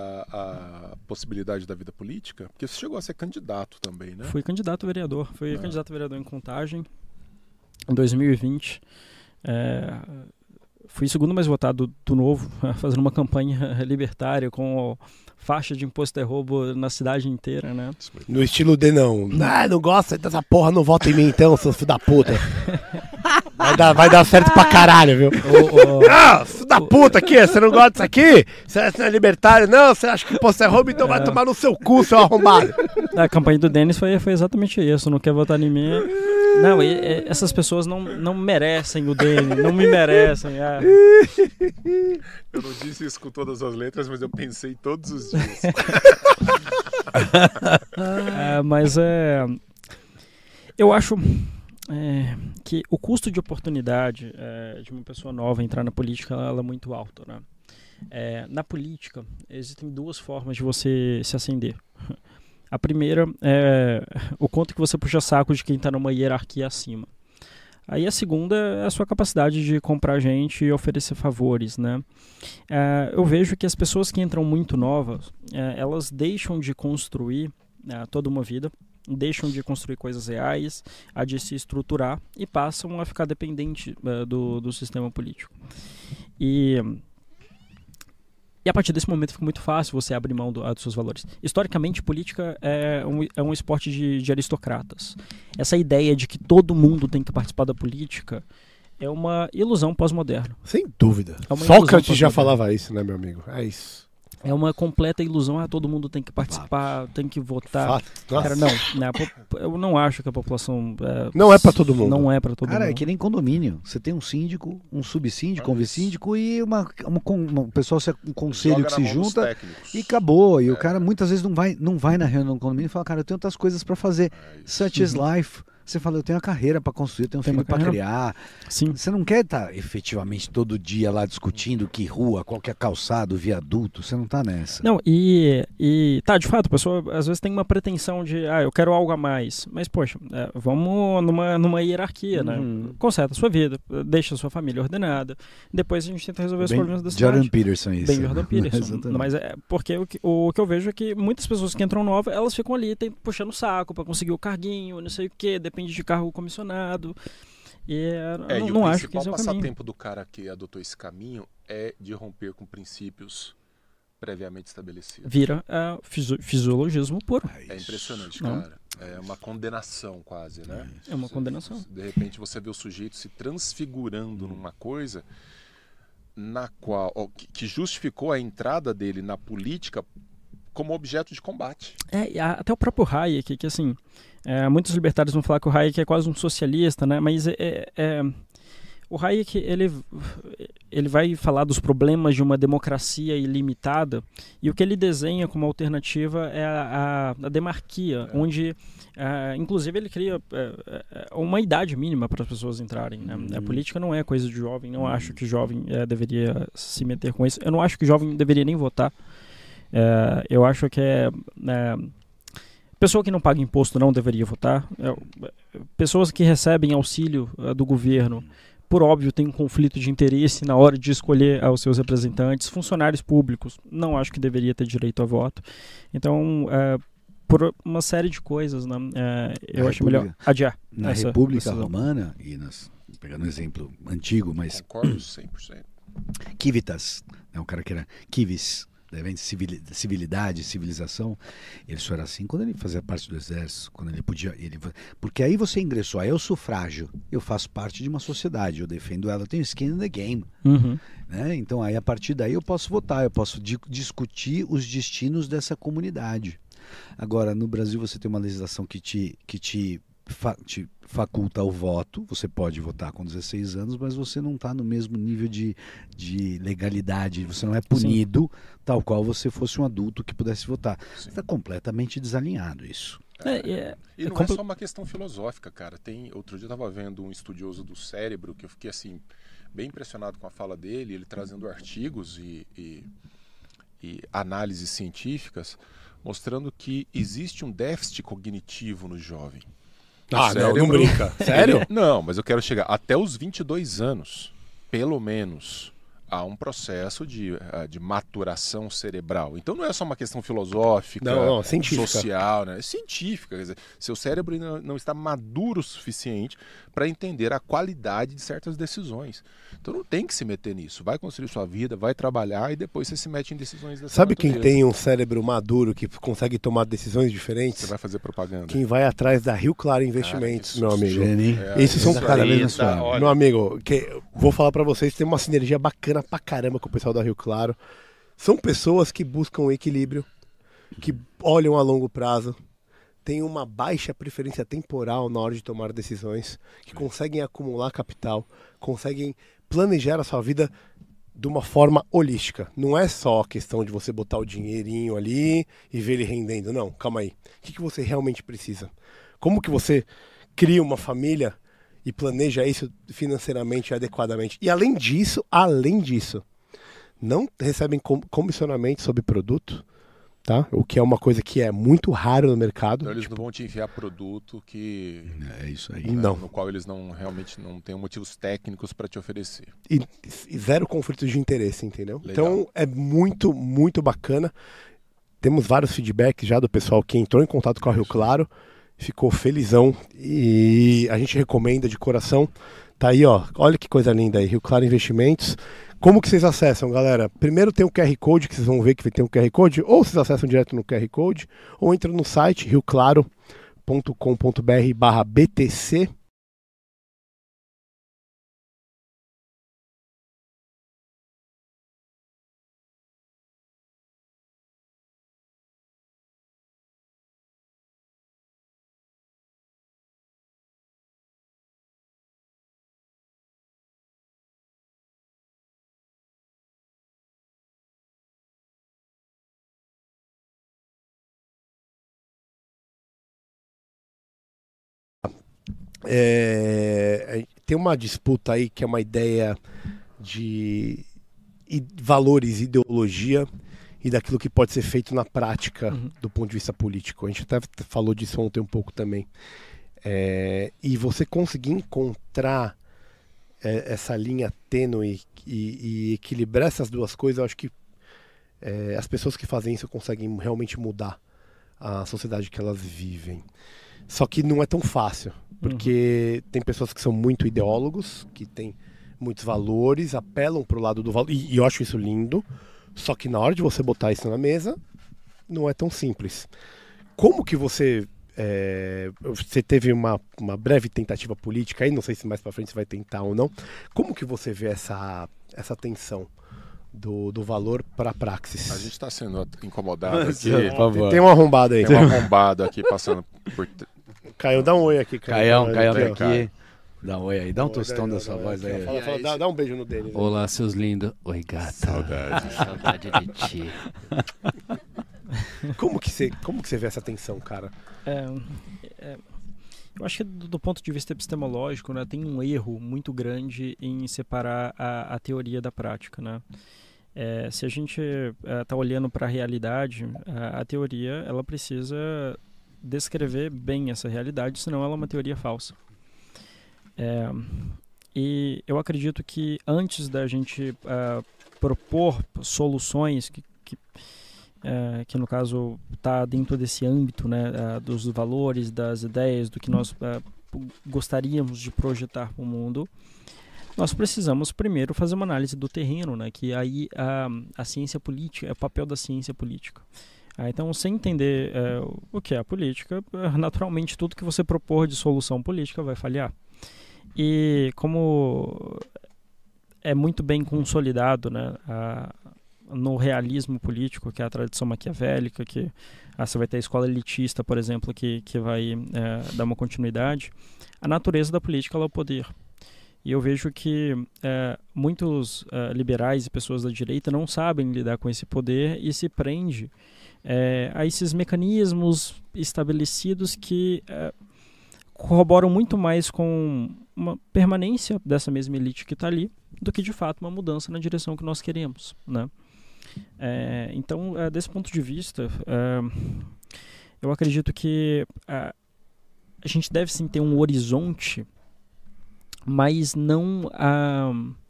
D: a possibilidade da vida política? Porque você chegou a ser candidato também, né?
G: Fui candidato a vereador. Fui ah. candidato a vereador em Contagem. em dois mil e vinte, é, fui o segundo mais votado do Novo, fazendo uma campanha libertária com faixa de imposto e roubo na cidade inteira, né?
A: No estilo de não, ah, não gosta dessa porra, não vota em mim então, seu filho da puta. Vai dar, vai dar certo pra caralho, viu?
G: O, o,
A: Ah, filho da puta aqui, você não gosta disso aqui? Você não é libertário, não? Você acha que imposto é roubo, então vai tomar no seu cu, seu arrombado.
G: A campanha do Denis foi, foi exatamente isso, não quer votar em mim. Não, e, e, essas pessoas não, não merecem o Denis, não me merecem. É.
D: Eu não disse isso com todas as letras, mas eu pensei todos os dias.
G: É, mas é, eu acho é, que o custo de oportunidade é, de uma pessoa nova entrar na política ela é muito alto, né? É, na política existem duas formas de você se ascender. A primeira é o quanto que você puxa saco de quem está numa hierarquia acima. Aí a segunda é a sua capacidade de comprar gente e oferecer favores, né? É, eu vejo que as pessoas que entram muito novas, é, elas deixam de construir é, toda uma vida, deixam de construir coisas reais, a de se estruturar e passam a ficar dependente é, do, do sistema político. E... E a partir desse momento fica muito fácil você abrir mão do, dos seus valores. Historicamente, política é um, é um esporte de, de aristocratas. Essa ideia de que todo mundo tem que participar da política é uma ilusão pós-moderna.
A: Sem dúvida.
G: É
A: Sócrates já falava isso, né, meu amigo? É isso.
G: É uma completa ilusão. Ah, todo mundo tem que participar, Fato. tem que votar. Cara, não, né, eu não acho que a população... É,
A: não é pra todo mundo.
G: Não é pra todo
F: Cara,
G: mundo.
F: é que nem condomínio. Você tem um síndico, um subsíndico, um vicíndico e uma, uma, uma, um pessoal, um conselho Joga que se junta e acabou. E é. o cara muitas vezes não vai, não vai na reunião do condomínio e fala, cara, eu tenho outras coisas pra fazer. É Such is life. Você fala, eu tenho uma carreira para construir, eu tenho um filho para criar.
G: Sim.
F: Você não quer estar tá, efetivamente todo dia lá discutindo que rua, qual que é calçado, viaduto, você não tá nessa.
G: Não, e, e tá, de fato, a pessoa às vezes tem uma pretensão de, ah, eu quero algo a mais. Mas, poxa, é, vamos numa, numa hierarquia, uhum. né? Conserta a sua vida, deixa a sua família ordenada. Depois a gente tenta resolver os
F: Bem
G: problemas da cidade.
F: Jordan Peterson, isso.
G: Bem Jordan Peterson. Mas é porque o que, o que eu vejo é que muitas pessoas que entram novas, elas ficam ali tem, puxando o saco para conseguir o carguinho, não sei o quê, depende de cargo comissionado. E
D: é,
G: não,
D: e
G: não
D: o
G: acho que
D: principal
G: esse é o caminho.
D: passatempo do cara que adotou esse caminho é de romper com princípios previamente estabelecidos.
G: Vira uh, fisi fisiologismo puro.
D: É impressionante, cara. É uma condenação quase, né?
G: É uma condenação.
D: De repente você vê o sujeito se transfigurando numa coisa na qual ó, que justificou a entrada dele na política como objeto de combate.
G: É, até o próprio Hayek, que assim, é, muitos libertários vão falar que o Hayek é quase um socialista, né? Mas é, é, o Hayek, ele, ele vai falar dos problemas de uma democracia ilimitada e o que ele desenha como alternativa é a, a, a demarquia, é. onde, é, inclusive, ele cria é, uma idade mínima para as pessoas entrarem. Né? Hum. A política não é coisa de jovem, não hum. acho que jovem é, deveria se meter com isso. Eu não acho que jovem deveria nem votar. É, eu acho que é, é pessoa que não paga imposto não deveria votar. É, pessoas que recebem auxílio é, do governo, por óbvio, tem um conflito de interesse na hora de escolher é, os seus representantes. Funcionários públicos, não acho que deveria ter direito a voto. Então, é, por uma série de coisas, né, é, eu
F: na
G: acho
F: República,
G: melhor adiar.
F: Na
G: essa,
F: República
G: essa
F: Romana, e nas, pegando um exemplo antigo, mas...
D: Concordo cem por cento.
F: Civitas, né, um cara que era Civis, Vem de civilidade, civilização. Ele só era assim quando ele fazia parte do exército, quando ele podia. Ele, porque aí você ingressou, aí eu sufrágio, eu faço parte de uma sociedade, eu defendo ela, eu tenho skin in the game.
G: Uhum.
F: Né? Então aí a partir daí eu posso votar, eu posso di discutir os destinos dessa comunidade. Agora, no Brasil você tem uma legislação que te, que te, fa te faculta o voto, você pode votar com dezesseis anos, mas você não está no mesmo nível de, de legalidade, você não é punido Sim. tal qual você fosse um adulto que pudesse votar. Está completamente desalinhado isso.
G: É, é,
D: e não
G: é,
D: é só uma questão filosófica, cara. Tem, outro dia eu estava vendo um estudioso do cérebro que eu fiquei assim bem impressionado com a fala dele, ele trazendo artigos e, e, e análises científicas mostrando que existe um déficit cognitivo no jovem.
A: Ah, não, não brinca. Sério?
D: Não, mas eu quero chegar até os vinte e dois anos, pelo menos, há um processo de, de maturação cerebral. Então não é só uma questão filosófica,
A: não, não, científica.
D: social, né? É científica. Quer dizer, seu cérebro não, não está maduro o suficiente para entender a qualidade de certas decisões. Então não tem que se meter nisso. Vai construir sua vida, vai trabalhar e depois você se mete em decisões dessa
A: Sabe
D: natureza.
A: quem tem um cérebro maduro que consegue tomar decisões diferentes?
D: Você vai fazer propaganda.
A: Quem vai atrás da Rio Claro Investimentos,
D: Cara,
A: meu amigo.
D: É,
A: Esses são
D: isso
A: cara
D: aí,
A: mesmo.
D: tá, olha.
A: Meu amigo, que, vou falar pra vocês, tem uma sinergia bacana pra caramba com o pessoal da Rio Claro. São pessoas que buscam equilíbrio, que olham a longo prazo, têm uma baixa preferência temporal na hora de tomar decisões, que conseguem acumular capital, conseguem planejar a sua vida de uma forma holística. Não é só a questão de você botar o dinheirinho ali e ver ele rendendo. Não, calma aí. O que, que você realmente precisa? Como que você cria uma família e planeja isso financeiramente adequadamente? E além disso, além disso, não recebem com- comissionamento sobre produto, tá? O que é uma coisa que é muito raro no mercado.
D: Então eles não vão te enviar produto que
F: É isso aí.
A: Não.
D: no qual eles não realmente não têm motivos técnicos para te oferecer.
A: E, e zero conflito de interesse, entendeu?
D: Legal.
A: Então é muito, muito bacana. Temos vários feedbacks já do pessoal que entrou em contato com a Rio Claro, ficou felizão e a gente recomenda de coração. Tá aí, ó, olha que coisa linda aí, Rio Claro Investimentos. Como que vocês acessam, galera? Primeiro tem o Q R Code, que vocês vão ver que tem um Q R Code, ou vocês acessam direto no Q R Code, ou entram no site rio claro ponto com ponto b r barra B T C. É, tem uma disputa aí que é uma ideia de i- valores, ideologia e daquilo que pode ser feito na prática
G: Uhum.
A: do ponto de vista político. A gente até falou disso ontem um pouco também. É, e você conseguir encontrar é, essa linha tênue e, e equilibrar essas duas coisas, eu acho que é, as pessoas que fazem isso conseguem realmente mudar a sociedade que elas vivem. Só que não é tão fácil, porque tem pessoas que são muito ideólogos, que têm muitos valores, apelam pro lado do valor, e, e eu acho isso lindo, só que na hora de você botar isso na mesa, não é tão simples. Como que você... é, você teve uma, uma breve tentativa política aí, não sei se mais pra frente você vai tentar ou não. Como que você vê essa, essa tensão do, do valor para a praxis?
D: A gente está sendo incomodado aqui.
F: Por favor.
A: Tem um arrombado aí.
D: Tem um arrombado aqui passando por...
A: Caio, dá um oi aqui, Caio.
F: Caião, Caião
A: Aqui,
F: tá
A: ó.
F: aqui. Dá um oi aí, dá um
A: Oi,
F: tostão
A: dá-
F: da sua
A: dá-
F: voz
A: aqui, ó.
F: aí.
A: Fala, fala, dá, dá um beijo no deles. aí.
C: Olá, seus lindos. Oi, gata.
D: Saudade.
C: Saudade de ti.
A: Como que você, como que você vê essa tensão, cara?
G: É, é, eu acho que do, do ponto de vista epistemológico, né, tem um erro muito grande em separar a, a teoria da prática, né? É, se a gente está olhando para a realidade, a, a teoria ela precisa descrever bem essa realidade, senão ela é uma teoria falsa. É, e eu acredito que antes da gente uh, propor soluções que, que, uh, que no caso está dentro desse âmbito, né, uh, dos valores, das ideias, do que nós uh, gostaríamos de projetar para o mundo, nós precisamos primeiro fazer uma análise do terreno, né, que aí a, a ciência política, é o papel da ciência política. Ah, então, sem entender uh, o que é a política, uh, naturalmente tudo que você propor de solução política vai falhar. E como é muito bem consolidado, né, a, no realismo político, que é a tradição maquiavélica, que ah, você vai ter a escola elitista, por exemplo, que, que vai é, dar uma continuidade, a natureza da política é o poder. E eu vejo que é, muitos é, liberais e pessoas da direita não sabem lidar com esse poder e se prende é, a esses mecanismos estabelecidos que é, corroboram muito mais com uma permanência dessa mesma elite que está ali do que de fato uma mudança na direção que nós queremos, né? É, então, é, desse ponto de vista, é, eu acredito que é, a gente deve sim ter um horizonte, mas não a,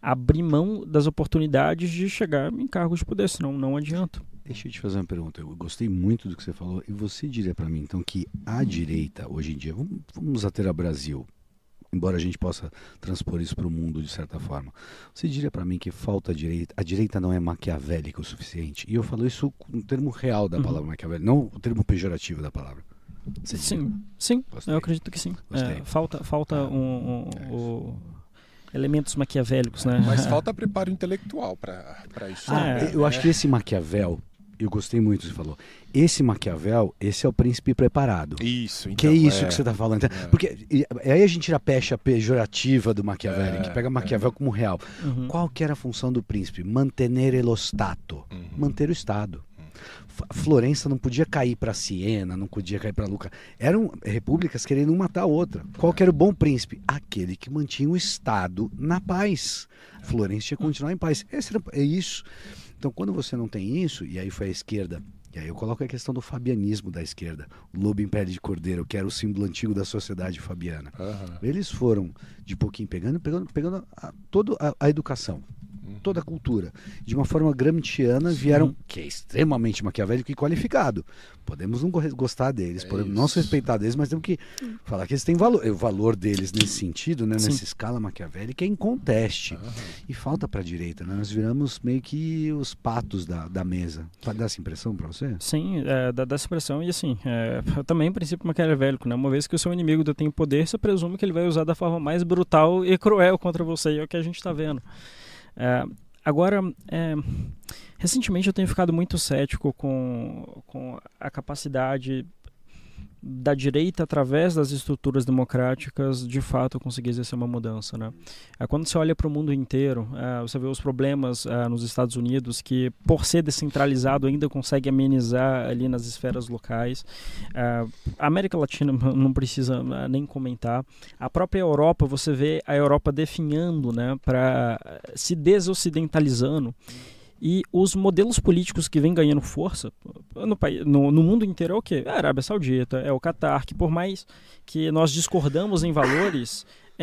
G: abrir mão das oportunidades de chegar em cargos de poder, senão não adianta.
F: Deixa eu te fazer uma pergunta. Eu gostei muito do que você falou. E você diria para mim, então, que a direita, hoje em dia, vamos, vamos ater a Brasil, embora a gente possa transpor isso para o mundo de certa forma. Você diria para mim que falta a direita, a direita não é maquiavélica o suficiente? E eu falo isso no termo real da palavra uhum. maquiavélica, não o termo pejorativo da palavra. Você
G: sim,
F: diria?
G: sim,
F: Gostei.
G: eu acredito que sim. É, falta falta
F: ah,
G: um, um,
F: é
G: um, elementos maquiavélicos,
D: é,
G: né?
D: Mas falta preparo intelectual para isso.
F: Ah,
D: né?
F: Eu acho que esse Maquiavel, eu gostei muito que você falou. Esse Maquiavel, esse é o príncipe preparado.
D: Isso, então.
F: Que é isso
D: é,
F: que você está falando. Então,
D: é.
F: Porque e, aí a gente tira a pecha pejorativa do Maquiavel,
D: É,
F: que pega Maquiavel
D: é.
F: como real.
G: Uhum.
F: Qual que era a função do príncipe? Mantenere lo Stato.
D: Uhum.
F: Manter o Estado. F- Florença não podia cair para Siena, não podia cair para Lucca. Eram repúblicas querendo uma matar a outra. Qual que era o bom príncipe? Aquele que mantinha o Estado na paz. Florença tinha que continuar em paz. Esse era, é isso. Então, quando você não tem isso, e aí foi a esquerda, e aí eu coloco a questão do fabianismo da esquerda, o lobo em pele de cordeiro, que era o símbolo antigo da sociedade fabiana.
D: Aham.
F: Eles foram, de pouquinho, pegando, pegando, pegando a, toda a, a educação, toda a cultura, de uma forma gramsciana, vieram, que é extremamente maquiavélico e qualificado. Podemos não go- gostar deles,
D: É
F: podemos
D: isso.
F: não se respeitar deles, mas temos que falar que eles têm valor. O valor deles nesse sentido, né,
G: Sim.
F: nessa escala maquiavélica, é inconteste.
D: Aham.
F: E falta para a direita, né? Nós viramos meio que os patos da, da mesa. Dá essa impressão para você?
G: Sim, é, dá, dá essa impressão. E assim, é, também princípio maquiavélico, né? Uma vez que o seu inimigo detém poder, você presume que ele vai usar da forma mais brutal e cruel contra você. E é o que a gente está vendo. É, agora, é, recentemente eu tenho ficado muito cético com, com a capacidade da direita, através das estruturas democráticas, de fato conseguir exercer uma mudança, né? É, quando você olha para o mundo inteiro, é, você vê os problemas é, nos Estados Unidos, que por ser descentralizado ainda consegue amenizar ali nas esferas locais. É, a América Latina não precisa é, nem comentar. A própria Europa, você vê a Europa definhando, né, para se desocidentalizando. E os modelos políticos que vêm ganhando força no, país, no, no mundo inteiro é o quê? É a Arábia Saudita, é o Catar, que por mais que nós discordamos em valores,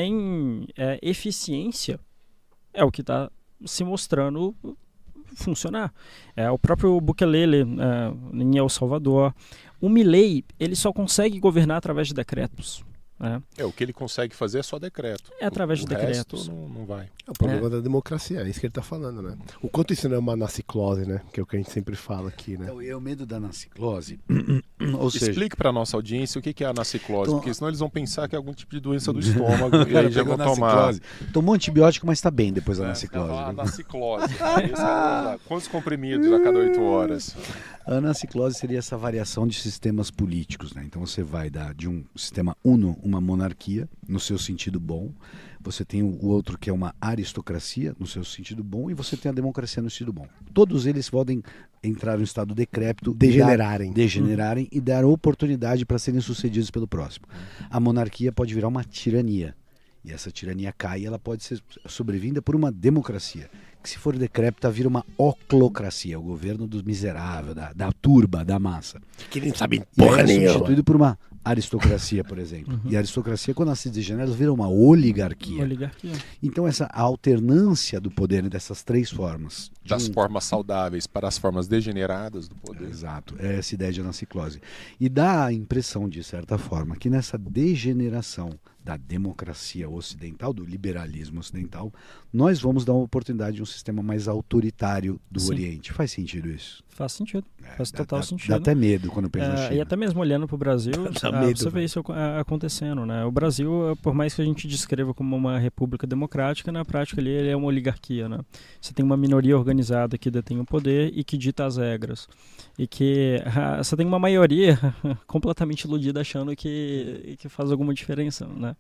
G: em é, eficiência, é o que está se mostrando funcionar. É, o próprio Bukele é, em El Salvador. O Milei, ele só consegue governar através de decretos. É.
D: É, o que ele consegue fazer é só decreto.
G: É através
D: o,
G: de
D: o
G: decretos.
D: resto não, não vai.
A: É o problema
G: É.
A: da democracia, é isso que ele tá falando, né? O quanto isso não é uma anaciclose, né? Que é o que a gente sempre fala aqui, né?
F: É o, é o medo da anaciclose. Ou seja,
D: Explique para nossa audiência o que que é a anaciclose,
F: Então-
D: porque senão eles vão pensar que é algum tipo de doença do estômago e aí já vão
F: Pegou
D: tomar.
F: anaciclose. Tomou antibiótico, mas está bem depois da
D: É,
F: anaciclose.
D: a
F: viu?
D: anaciclose. Esse é o- quantos comprimidos a cada oito horas?
F: A anaciclose seria essa variação de sistemas políticos, né? Então você vai dar de um sistema uno, uma monarquia, no seu sentido bom. Você tem o outro que é uma aristocracia, no seu sentido bom, e você tem a democracia no sentido bom. Todos eles podem entrar no estado decrépito, e dar-
A: Degenerarem.
F: degenerarem e dar oportunidade para serem sucedidos pelo próximo. A monarquia pode virar uma tirania. E essa tirania cai e ela pode ser sobrevinda por uma democracia. Que se for decrépita, vira uma oclocracia, o governo dos miseráveis, da, da turba, da massa.
A: Que ele não sabe
F: E aí
A: porra
F: é
A: nenhuma.
F: substituído por uma aristocracia, por exemplo. E a aristocracia, quando ela se degenera, ela vira uma oligarquia.
G: Oligarquia.
F: Então essa alternância do poder dessas três formas. de
D: Das
F: um-
D: formas saudáveis para as formas degeneradas do poder.
F: Exato, é essa ideia de anaciclose. E dá a impressão, de certa forma, que nessa degeneração da democracia ocidental, do liberalismo ocidental, nós vamos dar uma oportunidade de um sistema mais autoritário do
G: Sim.
F: Oriente. Faz sentido isso?
G: Faz sentido. Faz
F: Dá-
G: total
F: dá,
G: sentido.
F: Dá até medo quando pensa na
G: É,
F: China.
G: e até mesmo olhando para o Brasil,
A: Dá
G: ah,
A: medo,
G: você vê
A: velho.
G: isso ac- ah, acontecendo, né? O Brasil, ah, por mais que a gente descreva como uma república democrática, na prática ali ele é uma oligarquia, né? Você tem uma minoria organizada que detém o poder e que dita as regras. E que ah, você tem uma maioria completamente iludida achando que, que faz alguma diferença, né?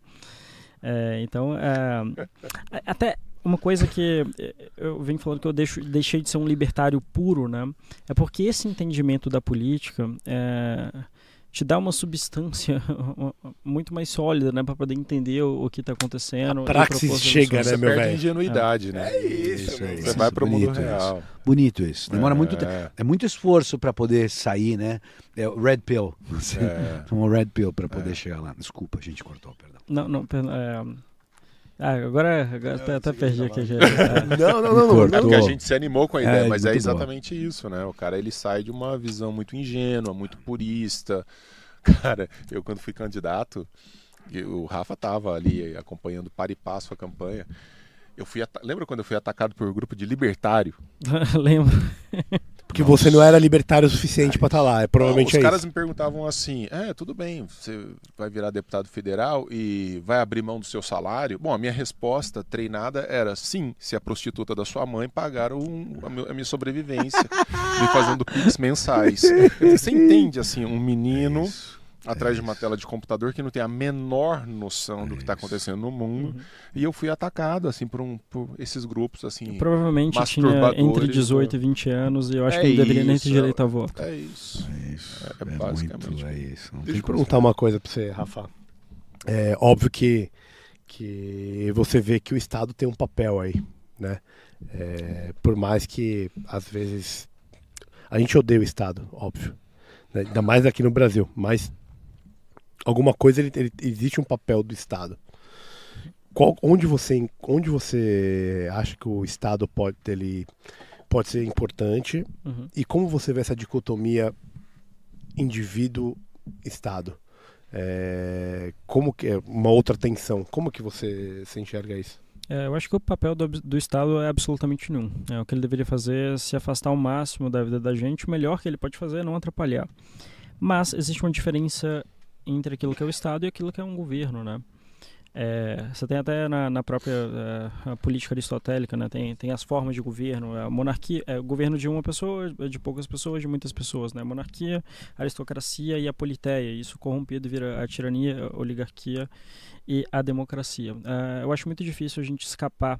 G: É, então, é, a- até uma coisa que eh, eu venho falando que eu deixo, deixei de ser um libertário puro, né? É porque esse entendimento da política é, te dá uma substância muito mais sólida, né? Para poder entender o, o que está acontecendo.
A: A
G: e
A: praxis
G: propor
A: chega,
G: soluções.
A: né,
D: Você
A: meu
D: perde a
A: velho?
D: ingenuidade, né?
A: É isso,
F: aí.
D: Você
F: Isso,
D: vai para o mundo
F: bonito
D: real.
F: isso. Bonito isso. Demora
D: É,
F: muito tempo.
D: é.
F: É muito esforço para poder sair, né? É o Red Pill.
D: É.
F: Toma o Red Pill para poder
D: É.
F: chegar lá. Desculpa, a gente cortou, perdão.
G: Não, não, per- é, Ah, agora, agora até, até perdi aqui. Já.
A: Não, não, não. não,
D: É
A: não.
D: porque a gente se animou com a ideia,
F: É,
D: mas é
F: muito
D: exatamente isso, né? O cara, ele sai de uma visão muito ingênua, muito purista. Cara, eu quando fui candidato, o Rafa tava ali acompanhando par e passo a campanha. Eu fui ata... Lembra quando eu fui atacado por um grupo de libertário?
G: Lembro.
A: Porque você não era libertário o suficiente pra estar lá. É, provavelmente
D: Não, os
A: é
D: caras
A: isso.
D: me perguntavam assim, é, tudo bem, você vai virar deputado federal e vai abrir mão do seu salário? Bom, a minha resposta treinada era sim, se a prostituta da sua mãe pagar um, a, meu, a minha sobrevivência, me fazendo pix mensais. Você entende, assim, um menino atrás de uma tela de computador que não tem a menor noção do que está acontecendo no mundo. Uhum. E eu fui atacado, assim, por, um, por esses grupos, assim,
G: provavelmente tinha entre dezoito e vinte anos e eu acho é que não deveria nem ter direito a voto.
D: É isso.
F: É isso.
D: É, é,
F: é
D: basicamente.
F: Muito, é isso. Não
A: Deixa eu perguntar uma coisa para você, Rafa. É óbvio que, que você vê que o Estado tem um papel aí, né? É, por mais que, às vezes, a gente odeia o Estado, óbvio. Né? Ainda mais aqui no Brasil, mas alguma coisa, ele, ele, existe um papel do Estado. Qual, onde, você, onde você acha que o Estado pode, ele, pode ser importante? Uhum. E como você vê essa dicotomia indivíduo-Estado? É, como que é uma outra tensão? Como que você, você enxerga isso?
G: É, eu acho que o papel do, do Estado é absolutamente nenhum. É, o que ele deveria fazer é se afastar ao máximo da vida da gente. O melhor que ele pode fazer é não atrapalhar. Mas existe uma diferença entre aquilo que é o Estado e aquilo que é um governo, né? É, você tem até na, na própria é, a política aristotélica, né? Tem, tem as formas de governo. A monarquia é o governo de uma pessoa, de poucas pessoas, de muitas pessoas, né? A monarquia, a aristocracia e a politeia. Isso corrompido vira a tirania, a oligarquia e a democracia. É, eu acho muito difícil a gente escapar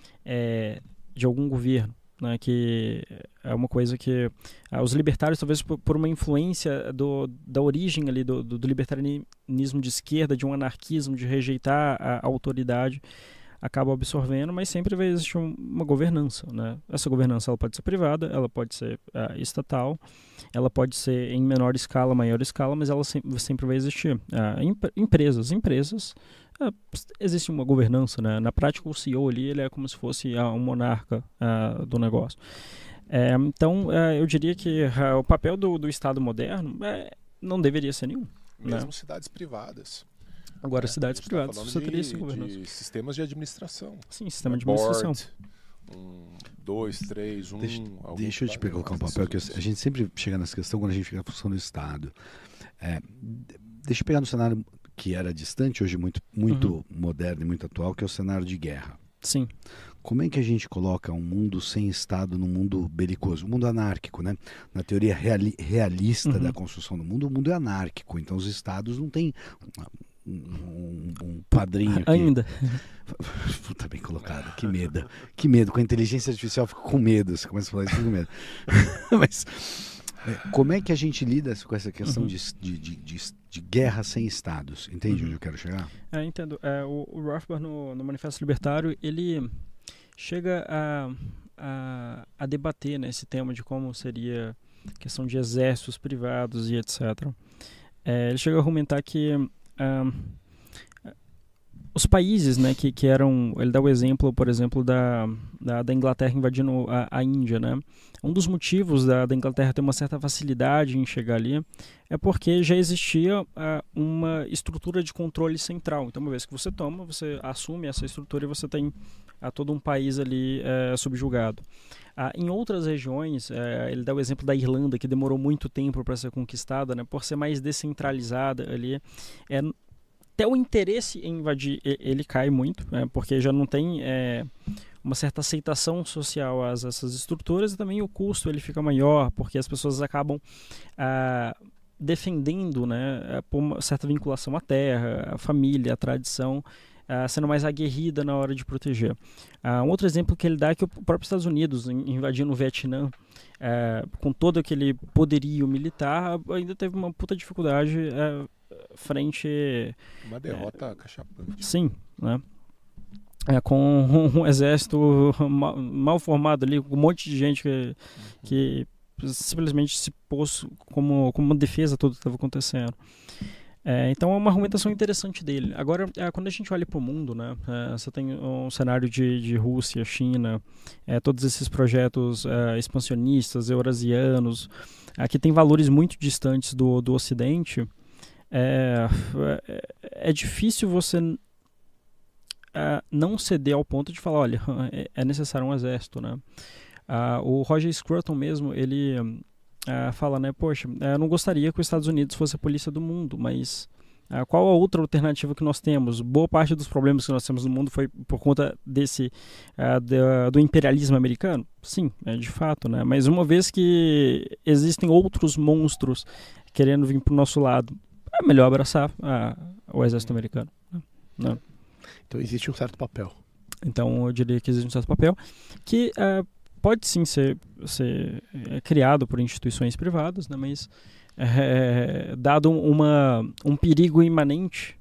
G: é, de algum governo, né, que é uma coisa que ah, os libertários, talvez por, por uma influência do, da origem ali do, do, do libertarianismo de esquerda, de um anarquismo, de rejeitar a, a autoridade, acabam absorvendo, mas sempre vai existir um, uma governança, né? Essa governança ela pode ser privada, ela pode ser ah, estatal, ela pode ser em menor escala, maior escala, mas ela sempre, sempre vai existir. Ah, imp- empresas, empresas Uh, existe uma governança, né? Na prática o C E O ali ele é como se fosse uh, um monarca uh, do negócio. É, então uh, eu diria que uh, o papel do, do Estado moderno uh, não deveria ser nenhum.
D: Mesmo
G: né?
D: cidades privadas.
G: Agora
D: é,
G: cidades privadas
D: tá
G: você
D: de,
G: teria essa governança.
D: de sistemas de administração.
G: Sim, sistema de
D: Board,
G: administração.
D: Um, dois, três, um...
F: Deixa, deixa eu te colocar um papel que eu, a gente sempre chega nessa questão quando a gente fica na função do Estado. É, deixa eu pegar no cenário que era distante, hoje muito, muito uhum. moderno e muito atual, que é o cenário de guerra.
G: Sim.
F: Como é que a gente coloca um mundo sem Estado num mundo belicoso? Um mundo anárquico, né? Na teoria reali realista uhum. da construção do mundo, o mundo é anárquico. Então os Estados não têm um, um, um padrinho aqui.
G: Ainda.
F: Puta, bem colocado. Que medo. Que medo. Com a inteligência artificial eu fico com medo. Você começa a falar isso, eu fico com medo. Mas... como é que a gente lida com essa questão uhum. de, de, de, de, de guerra sem estados? Entende uhum. onde eu quero chegar?
G: É, entendo. É, o, o Rothbard, no, no Manifesto Libertário, ele chega a, a, a debater, né, esse tema de como seria a questão de exércitos privados e etcétera. É, ele chega a argumentar que um, os países, né, que, que eram... Ele dá o exemplo, por exemplo, da, da, da Inglaterra invadindo a, a Índia, né? Um dos motivos da, da Inglaterra ter uma certa facilidade em chegar ali é porque já existia uh, uma estrutura de controle central. Então, uma vez que você toma, você assume essa estrutura e você tem uh, todo um país ali uh, subjugado. Uh, em outras regiões, uh, ele dá o exemplo da Irlanda, que demorou muito tempo para ser conquistada, né? Por ser mais descentralizada ali. É, até o interesse em invadir, ele cai muito, né? Porque já não tem... É, uma certa aceitação social a essas estruturas e também o custo ele fica maior porque as pessoas acabam ah, defendendo, né, por uma certa vinculação à terra, à família, à tradição, ah, sendo mais aguerrida na hora de proteger. Ah, um outro exemplo que ele dá é que o próprio Estados Unidos, invadindo o Vietnã, ah, com todo aquele poderio militar, ainda teve uma puta dificuldade ah, frente...
D: Uma derrota é, cachapante.
G: Sim, né? É, com um, um exército mal, mal formado ali, com um monte de gente que, que simplesmente se pôs como, como uma defesa tudo que estava acontecendo. É, então é uma argumentação interessante dele. Agora, é, quando a gente olha para o mundo, né, é, você tem um cenário de, de Rússia, China, é, todos esses projetos é, expansionistas, eurasianos, é, que tem valores muito distantes do, do Ocidente, é, é, é difícil você é, não ceder ao ponto de falar, olha, é, é necessário um exército, né? Uh, o Roger Scruton mesmo, ele uh, fala, né, poxa, eu não gostaria que os Estados Unidos fosse a polícia do mundo, mas uh, qual a outra alternativa que nós temos? Boa parte dos problemas que nós temos no mundo foi por conta desse, uh, do, do imperialismo americano? Sim, é de fato, né, mas uma vez que existem outros monstros querendo vir para o nosso lado, é melhor abraçar uh, o exército americano, né?
A: Então existe um certo papel.
G: Então eu diria que existe um certo papel que... Uh, pode sim ser, ser é, criado por instituições privadas, né, mas é, dado uma, um perigo imanente,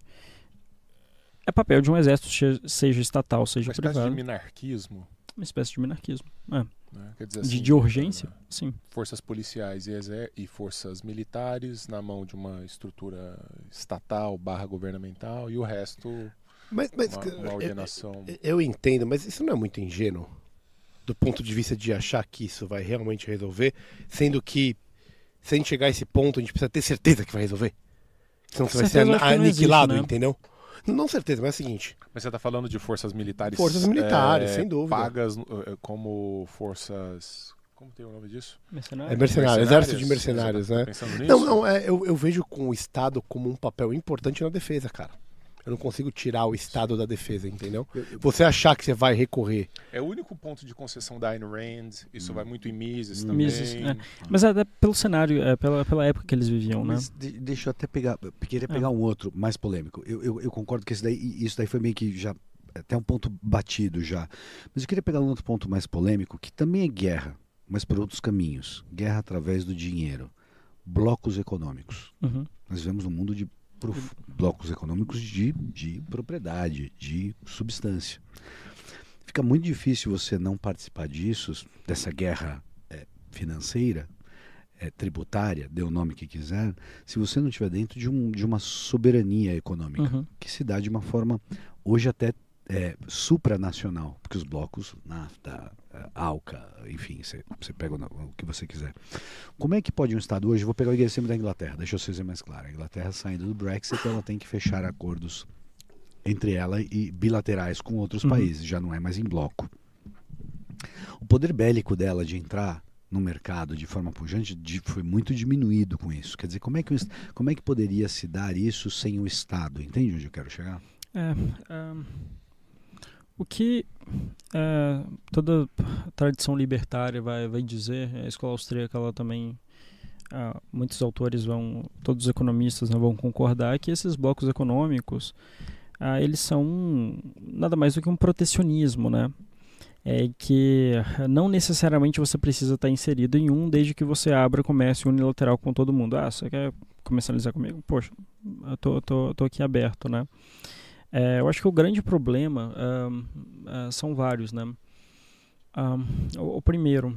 G: é papel de um exército, seja estatal, seja
D: uma
G: privado.
D: Uma espécie de minarquismo.
G: Uma espécie de minarquismo, é.
D: Né? Quer dizer,
G: de,
D: assim,
G: de urgência,
D: uh,
G: sim.
D: Forças policiais e, exer- e forças militares na mão de uma estrutura estatal barra governamental e o resto
A: mas, mas,
D: uma, uma ordenação...
A: Eu, eu entendo, mas isso não é muito ingênuo? Do ponto de vista de achar que isso vai realmente resolver, sendo que, se a gente chegar a esse ponto, a gente precisa ter certeza que vai resolver. Senão você vai ser aniquilado, existe, né? Entendeu? Não certeza, mas é o seguinte.
D: Mas você está falando de forças militares...
A: Forças militares,
D: é,
A: sem dúvida.
D: Pagas como forças... Como tem o nome disso?
G: Mercenários.
A: É mercenário, exército de mercenários, né?
D: Pensando nisso?
A: Não, não, é, eu, eu vejo com o Estado como um papel importante na defesa, cara. Eu não consigo tirar o Estado da defesa, entendeu? Você achar que você vai recorrer...
D: É o único ponto de concessão da Ayn Rand, isso hum. vai muito em Mises
G: hum.
D: também.
G: Mises, é. Mas é pelo cenário, é pela, pela época que eles viviam, né?
F: Mas de, deixa eu até pegar, eu queria pegar é. um outro mais polêmico. Eu, eu, eu concordo que esse daí, isso daí foi meio que já, até um ponto batido já. Mas eu queria pegar um outro ponto mais polêmico, que também é guerra, mas por outros caminhos. Guerra através do dinheiro. Blocos econômicos.
G: Uhum.
F: Nós vivemos um mundo de blocos econômicos de, de propriedade, de substância. Fica muito difícil você não participar disso, dessa guerra é, financeira, é, tributária, dê o nome que quiser, se você não estiver dentro de, um, de uma soberania econômica, uhum. que se dá de uma forma, hoje até é, supranacional, porque os blocos, NAFTA, ALCA, enfim, você pega o, o que você quiser. Como é que pode um Estado hoje, vou pegar o exemplo da Inglaterra, deixa eu ser mais claro, a Inglaterra saindo do Brexit, ela tem que fechar acordos entre ela e bilaterais com outros uhum. países, já não é mais em bloco. O poder bélico dela de entrar no mercado de forma pujante de, foi muito diminuído com isso. Quer dizer, como é, que, como é que poderia se dar isso sem o Estado? Entende onde eu quero chegar?
G: É... Um... O que é, toda tradição libertária vai, vai dizer, a escola austríaca ela também, ah, muitos autores vão, todos os economistas, né, vão concordar que esses blocos econômicos, ah, eles são nada mais do que um protecionismo, né? É que não necessariamente você precisa estar inserido em um desde que você abra comércio unilateral com todo mundo. Ah, você quer comercializar comigo? Poxa, eu tô, tô, tô aqui aberto, né? É, eu acho que o grande problema um, uh, são vários, né? Um, o, o primeiro,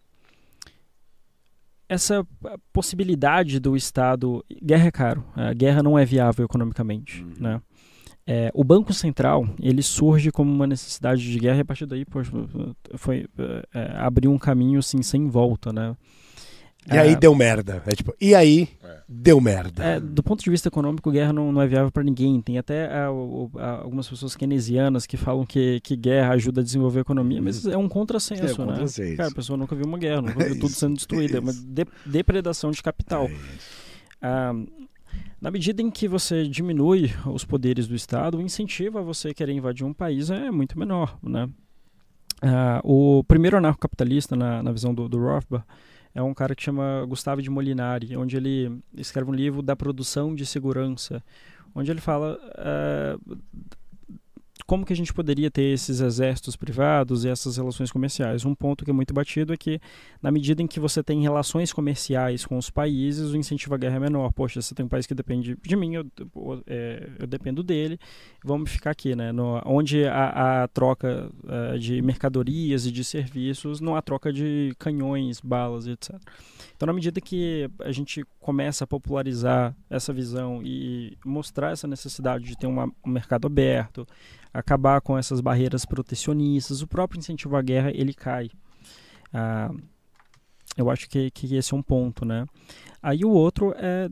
G: essa possibilidade do Estado... Guerra é caro, a guerra não é viável economicamente, uhum. né? É, o Banco Central, ele surge como uma necessidade de guerra e a partir daí poxa, foi, é, abriu um caminho assim, sem volta, né?
A: E aí é, deu merda. É tipo, e aí é. deu merda.
G: É, do ponto de vista econômico, guerra não, não é viável para ninguém. Tem até a, a, a, algumas pessoas keynesianas que falam que, que guerra ajuda a desenvolver a economia, mas é um contrassenso, é, um né? Contrassenso. Cara, a pessoa nunca viu uma guerra, nunca viu é tudo sendo destruído. É uma de, depredação de capital. É ah, na medida em que você diminui os poderes do Estado, o incentivo a você querer invadir um país é muito menor, né? Ah, o primeiro anarcocapitalista, na, na visão do, do Rothbard, é um cara que chama Gustavo de Molinari, onde ele escreve um livro da produção de segurança, onde ele fala uh, como que a gente poderia ter esses exércitos privados e essas relações comerciais? Um ponto que é muito batido é que, na medida em que você tem relações comerciais com os países, o incentivo à guerra é menor. Poxa, você tem um país que depende de mim, eu, eu, é, eu dependo dele, vamos ficar aqui, né? No, onde a, a troca uh, de mercadorias e de serviços, não há troca de canhões, balas, etcétera. Então, na medida que a gente começa a popularizar essa visão e mostrar essa necessidade de ter uma, um mercado aberto, acabar com essas barreiras protecionistas, o próprio incentivo à guerra, ele cai. Ah, eu acho que, que esse é um ponto, né? Aí o outro é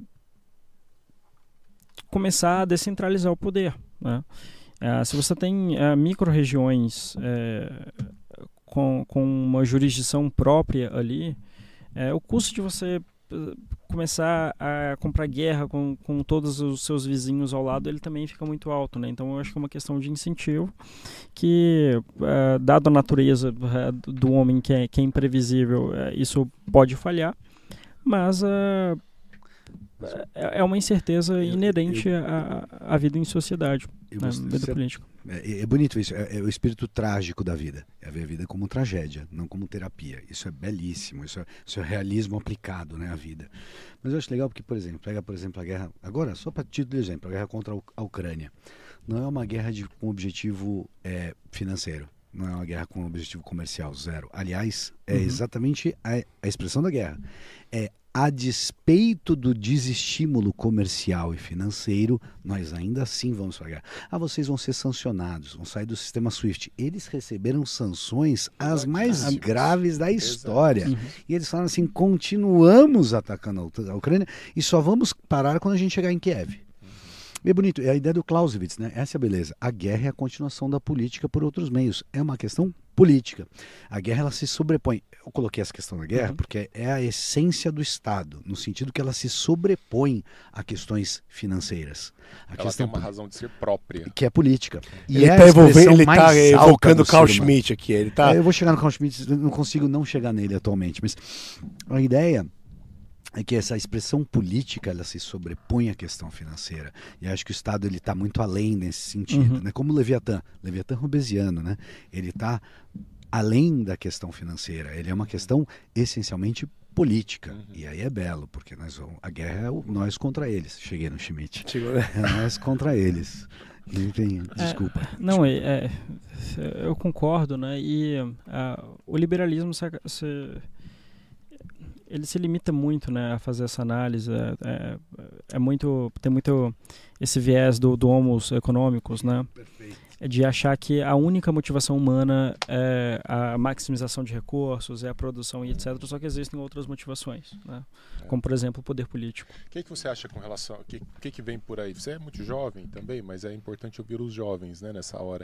G: começar a descentralizar o poder, né? Ah, se você tem ah, micro-regiões é, com, com uma jurisdição própria ali, é, o custo de você começar a comprar guerra com, com todos os seus vizinhos ao lado, ele também fica muito alto, né? Então eu acho que é uma questão de incentivo que, uh, dado a natureza uh, do homem que é, que é imprevisível, uh, isso pode falhar, mas uh, é, é uma incerteza inerente à, à vida em sociedade,
F: eu,
G: né?
F: você,
G: Vida política.
F: É, é bonito isso, é, é o espírito trágico da vida, é ver a vida como tragédia, não como terapia. Isso é belíssimo, isso é, isso é realismo aplicado, né, à vida. Mas eu acho legal porque, por exemplo, pega por exemplo a guerra, agora só para título de exemplo, a guerra contra a Ucrânia. Não é uma guerra de, com objetivo é, financeiro, não é uma guerra com objetivo comercial, zero. Aliás, é uhum. exatamente a, a expressão da guerra. É a despeito do desestímulo comercial e financeiro, nós ainda assim vamos pagar. Ah, vocês vão ser sancionados, vão sair do sistema SWIFT. Eles receberam sanções as mais graves da história. Uhum. E eles falaram assim, continuamos atacando a Ucrânia e só vamos parar quando a gente chegar em Kiev. É bonito, é a ideia do Clausewitz, né? Essa é a beleza. A guerra é a continuação da política por outros meios. É uma questão política. A guerra, ela se sobrepõe. Eu coloquei essa questão da guerra uhum. porque é a essência do Estado, no sentido que ela se sobrepõe a questões financeiras. A
D: ela
F: questão
D: tem uma razão de ser própria.
F: Que é política. E
A: ele
F: é
A: está envolvendo, ele tá evocando o Carl Schmitt aqui. Ele tá...
F: é, eu vou chegar no Carl Schmitt, não consigo não chegar nele atualmente, mas a ideia é que essa expressão política, ela se sobrepõe à questão financeira. E acho que o Estado ele está muito além nesse sentido, uhum. né? Como o Leviatã, Leviatã robesiano, né? Ele está além da questão financeira. Ele é uma questão essencialmente política. Uhum. E aí é belo, porque nós vamos, a guerra é o, nós contra eles. Cheguei no Schmitt. Chegou, né? É nós contra eles. Enfim, desculpa.
G: É, não, é, é, eu concordo, né? E uh, o liberalismo se, se ele se limita muito, né, a fazer essa análise. É, é, é muito, tem muito esse viés do, do homos econômicos, né? Perfeito. É de achar que a única motivação humana é a maximização de recursos, é a produção e etcétera. Só que existem outras motivações, né? É. Como, por exemplo, o poder político.
D: O que, que você acha com relação... O que, que, que vem por aí? Você é muito jovem também, mas é importante ouvir os jovens, né, nessa hora.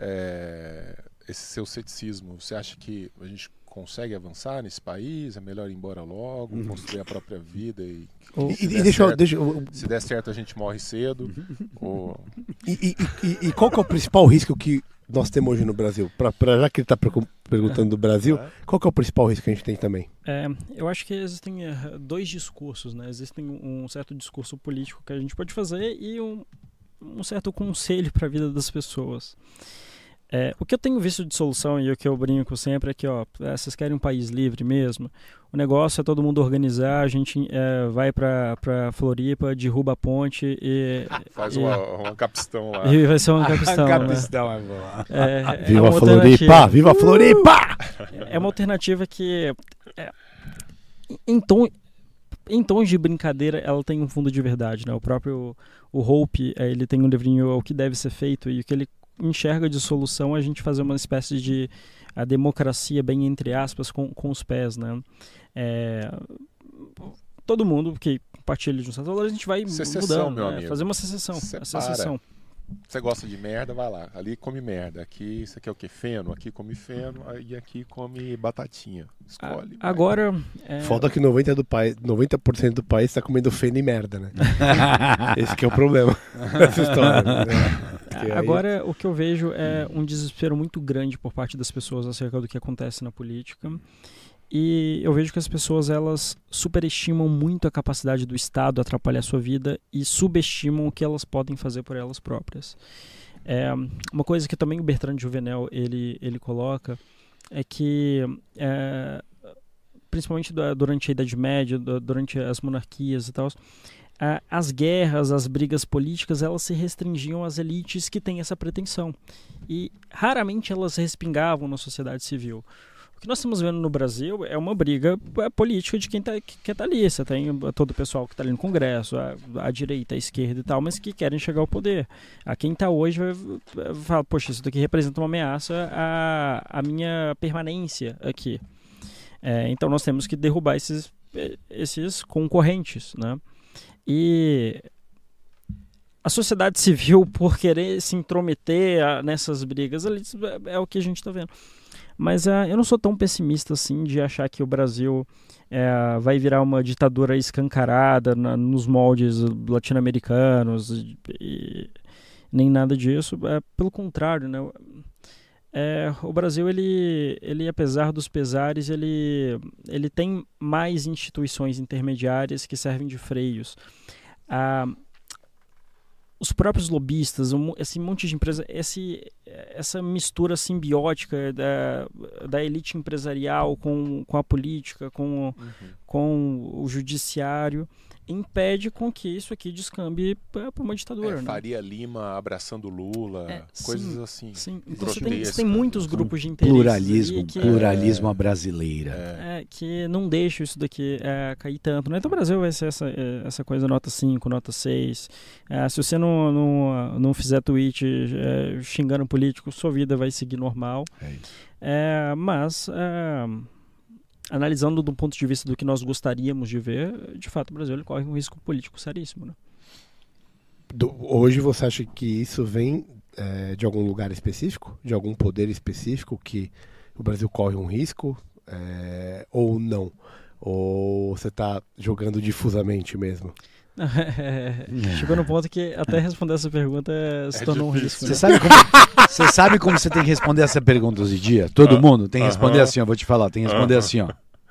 D: É, esse seu ceticismo, você acha que a gente consegue avançar nesse país? É melhor ir embora logo, uhum. construir a própria vida e...
A: Oh.
D: Se,
A: e,
D: der
A: deixa,
D: certo,
A: deixa,
D: se der certo a gente morre cedo. ou...
A: e, e, e, e qual que é o principal risco que nós temos hoje no Brasil? Pra, pra, já que ele está perguntando do Brasil, é. qual que é o principal risco que a gente tem também?
G: É, eu acho que existem uh, dois discursos, né? Existem um certo discurso político que a gente pode fazer e um, um certo conselho para a vida das pessoas. É, o que eu tenho visto de solução e o que eu brinco sempre é que, ó, vocês querem um país livre mesmo? O negócio é todo mundo organizar, a gente é, vai pra, pra Floripa, derruba a ponte e...
D: Faz
G: e,
D: uma, uma capistão lá.
G: E vai ser uma capistão,
F: a capistão né? é boa.
G: É,
A: Viva
G: é
A: Floripa! Viva Floripa!
G: É uma alternativa que, é, em, tom, em tons de brincadeira, ela tem um fundo de verdade, né? O próprio o Hope, ele tem um livrinho O que deve ser feito e o que ele enxerga de solução a gente fazer uma espécie de a democracia, bem entre aspas, com, com os pés, né? É, todo mundo que compartilha de um certo valor, a gente vai
D: secessão,
G: mudando,
D: meu
G: né?
D: amigo.
G: Fazer uma secessão. A secessão.
D: Você gosta de merda, vai lá. Ali come merda. Aqui, isso aqui é o que? Feno. Aqui come feno. E aqui come batatinha. Escolhe.
G: A, agora... É...
A: Falta que noventa por cento do país, noventa por cento do país está comendo feno e merda, né? Esse que é o problema dessa história. Né?
G: Agora, aí... o que eu vejo é um desespero muito grande por parte das pessoas acerca do que acontece na política. E eu vejo que as pessoas, elas superestimam muito a capacidade do Estado atrapalhar a sua vida e subestimam o que elas podem fazer por elas próprias. É, uma coisa que também o Bertrand Juvenel ele, ele coloca é que, é, principalmente durante a Idade Média, durante as monarquias e tal, as guerras, as brigas políticas, elas se restringiam às elites que têm essa pretensão. E raramente elas respingavam na sociedade civil. O que nós estamos vendo no Brasil é uma briga política de quem está que tá ali. Você tem todo o pessoal que está ali no Congresso, a, a direita, a esquerda e tal, mas que querem chegar ao poder. A quem está hoje vai, vai falar, poxa, isso daqui representa uma ameaça à, à minha permanência aqui. É, então nós temos que derrubar esses, esses concorrentes, né? E a sociedade civil, por querer se intrometer a, nessas brigas, ali, é, é o que a gente está vendo. Mas uh, eu não sou tão pessimista assim de achar que o Brasil uh, vai virar uma ditadura escancarada na, nos moldes latino-americanos e, e nem nada disso. Uh, pelo contrário, né? É, o Brasil, ele, ele, apesar dos pesares, ele, ele tem mais instituições intermediárias que servem de freios. Ah, os próprios lobistas, um, esse monte de empresa, esse, essa mistura simbiótica da, da elite empresarial com, com a política, com, uhum. com o judiciário, impede com que isso aqui descambe para uma ditadura.
D: É,
G: né?
D: Faria Lima abraçando Lula,
G: é,
D: coisas
G: sim,
D: assim.
G: Sim. Então você tem, você tem muitos grupos de interesse.
F: Pluralismo,
G: que,
F: pluralismo
G: é,
F: à brasileira.
G: É, que não deixa isso daqui é, cair tanto. Né? Então o Brasil vai ser essa, essa coisa nota cinco, nota seis. É, se você não, não, não fizer tweet é, xingando um político, sua vida vai seguir normal.
F: É isso.
G: É, mas... É, analisando do ponto de vista do que nós gostaríamos de ver, de fato o Brasil ele corre um risco político seríssimo. Né?
A: Do, hoje você acha que isso vem é, de algum lugar específico? De algum poder específico que o Brasil corre um risco? É, ou não? Ou você está jogando difusamente mesmo?
G: É, chegou no ponto que até responder essa pergunta se
D: é
G: tornou difícil.
F: um risco.
G: Né?
F: Você sabe como você sabe como você tem que responder essa pergunta hoje em dia? Todo ah, mundo tem que responder uh-huh. assim, ó, vou te falar, tem que responder uh-huh. assim, ó.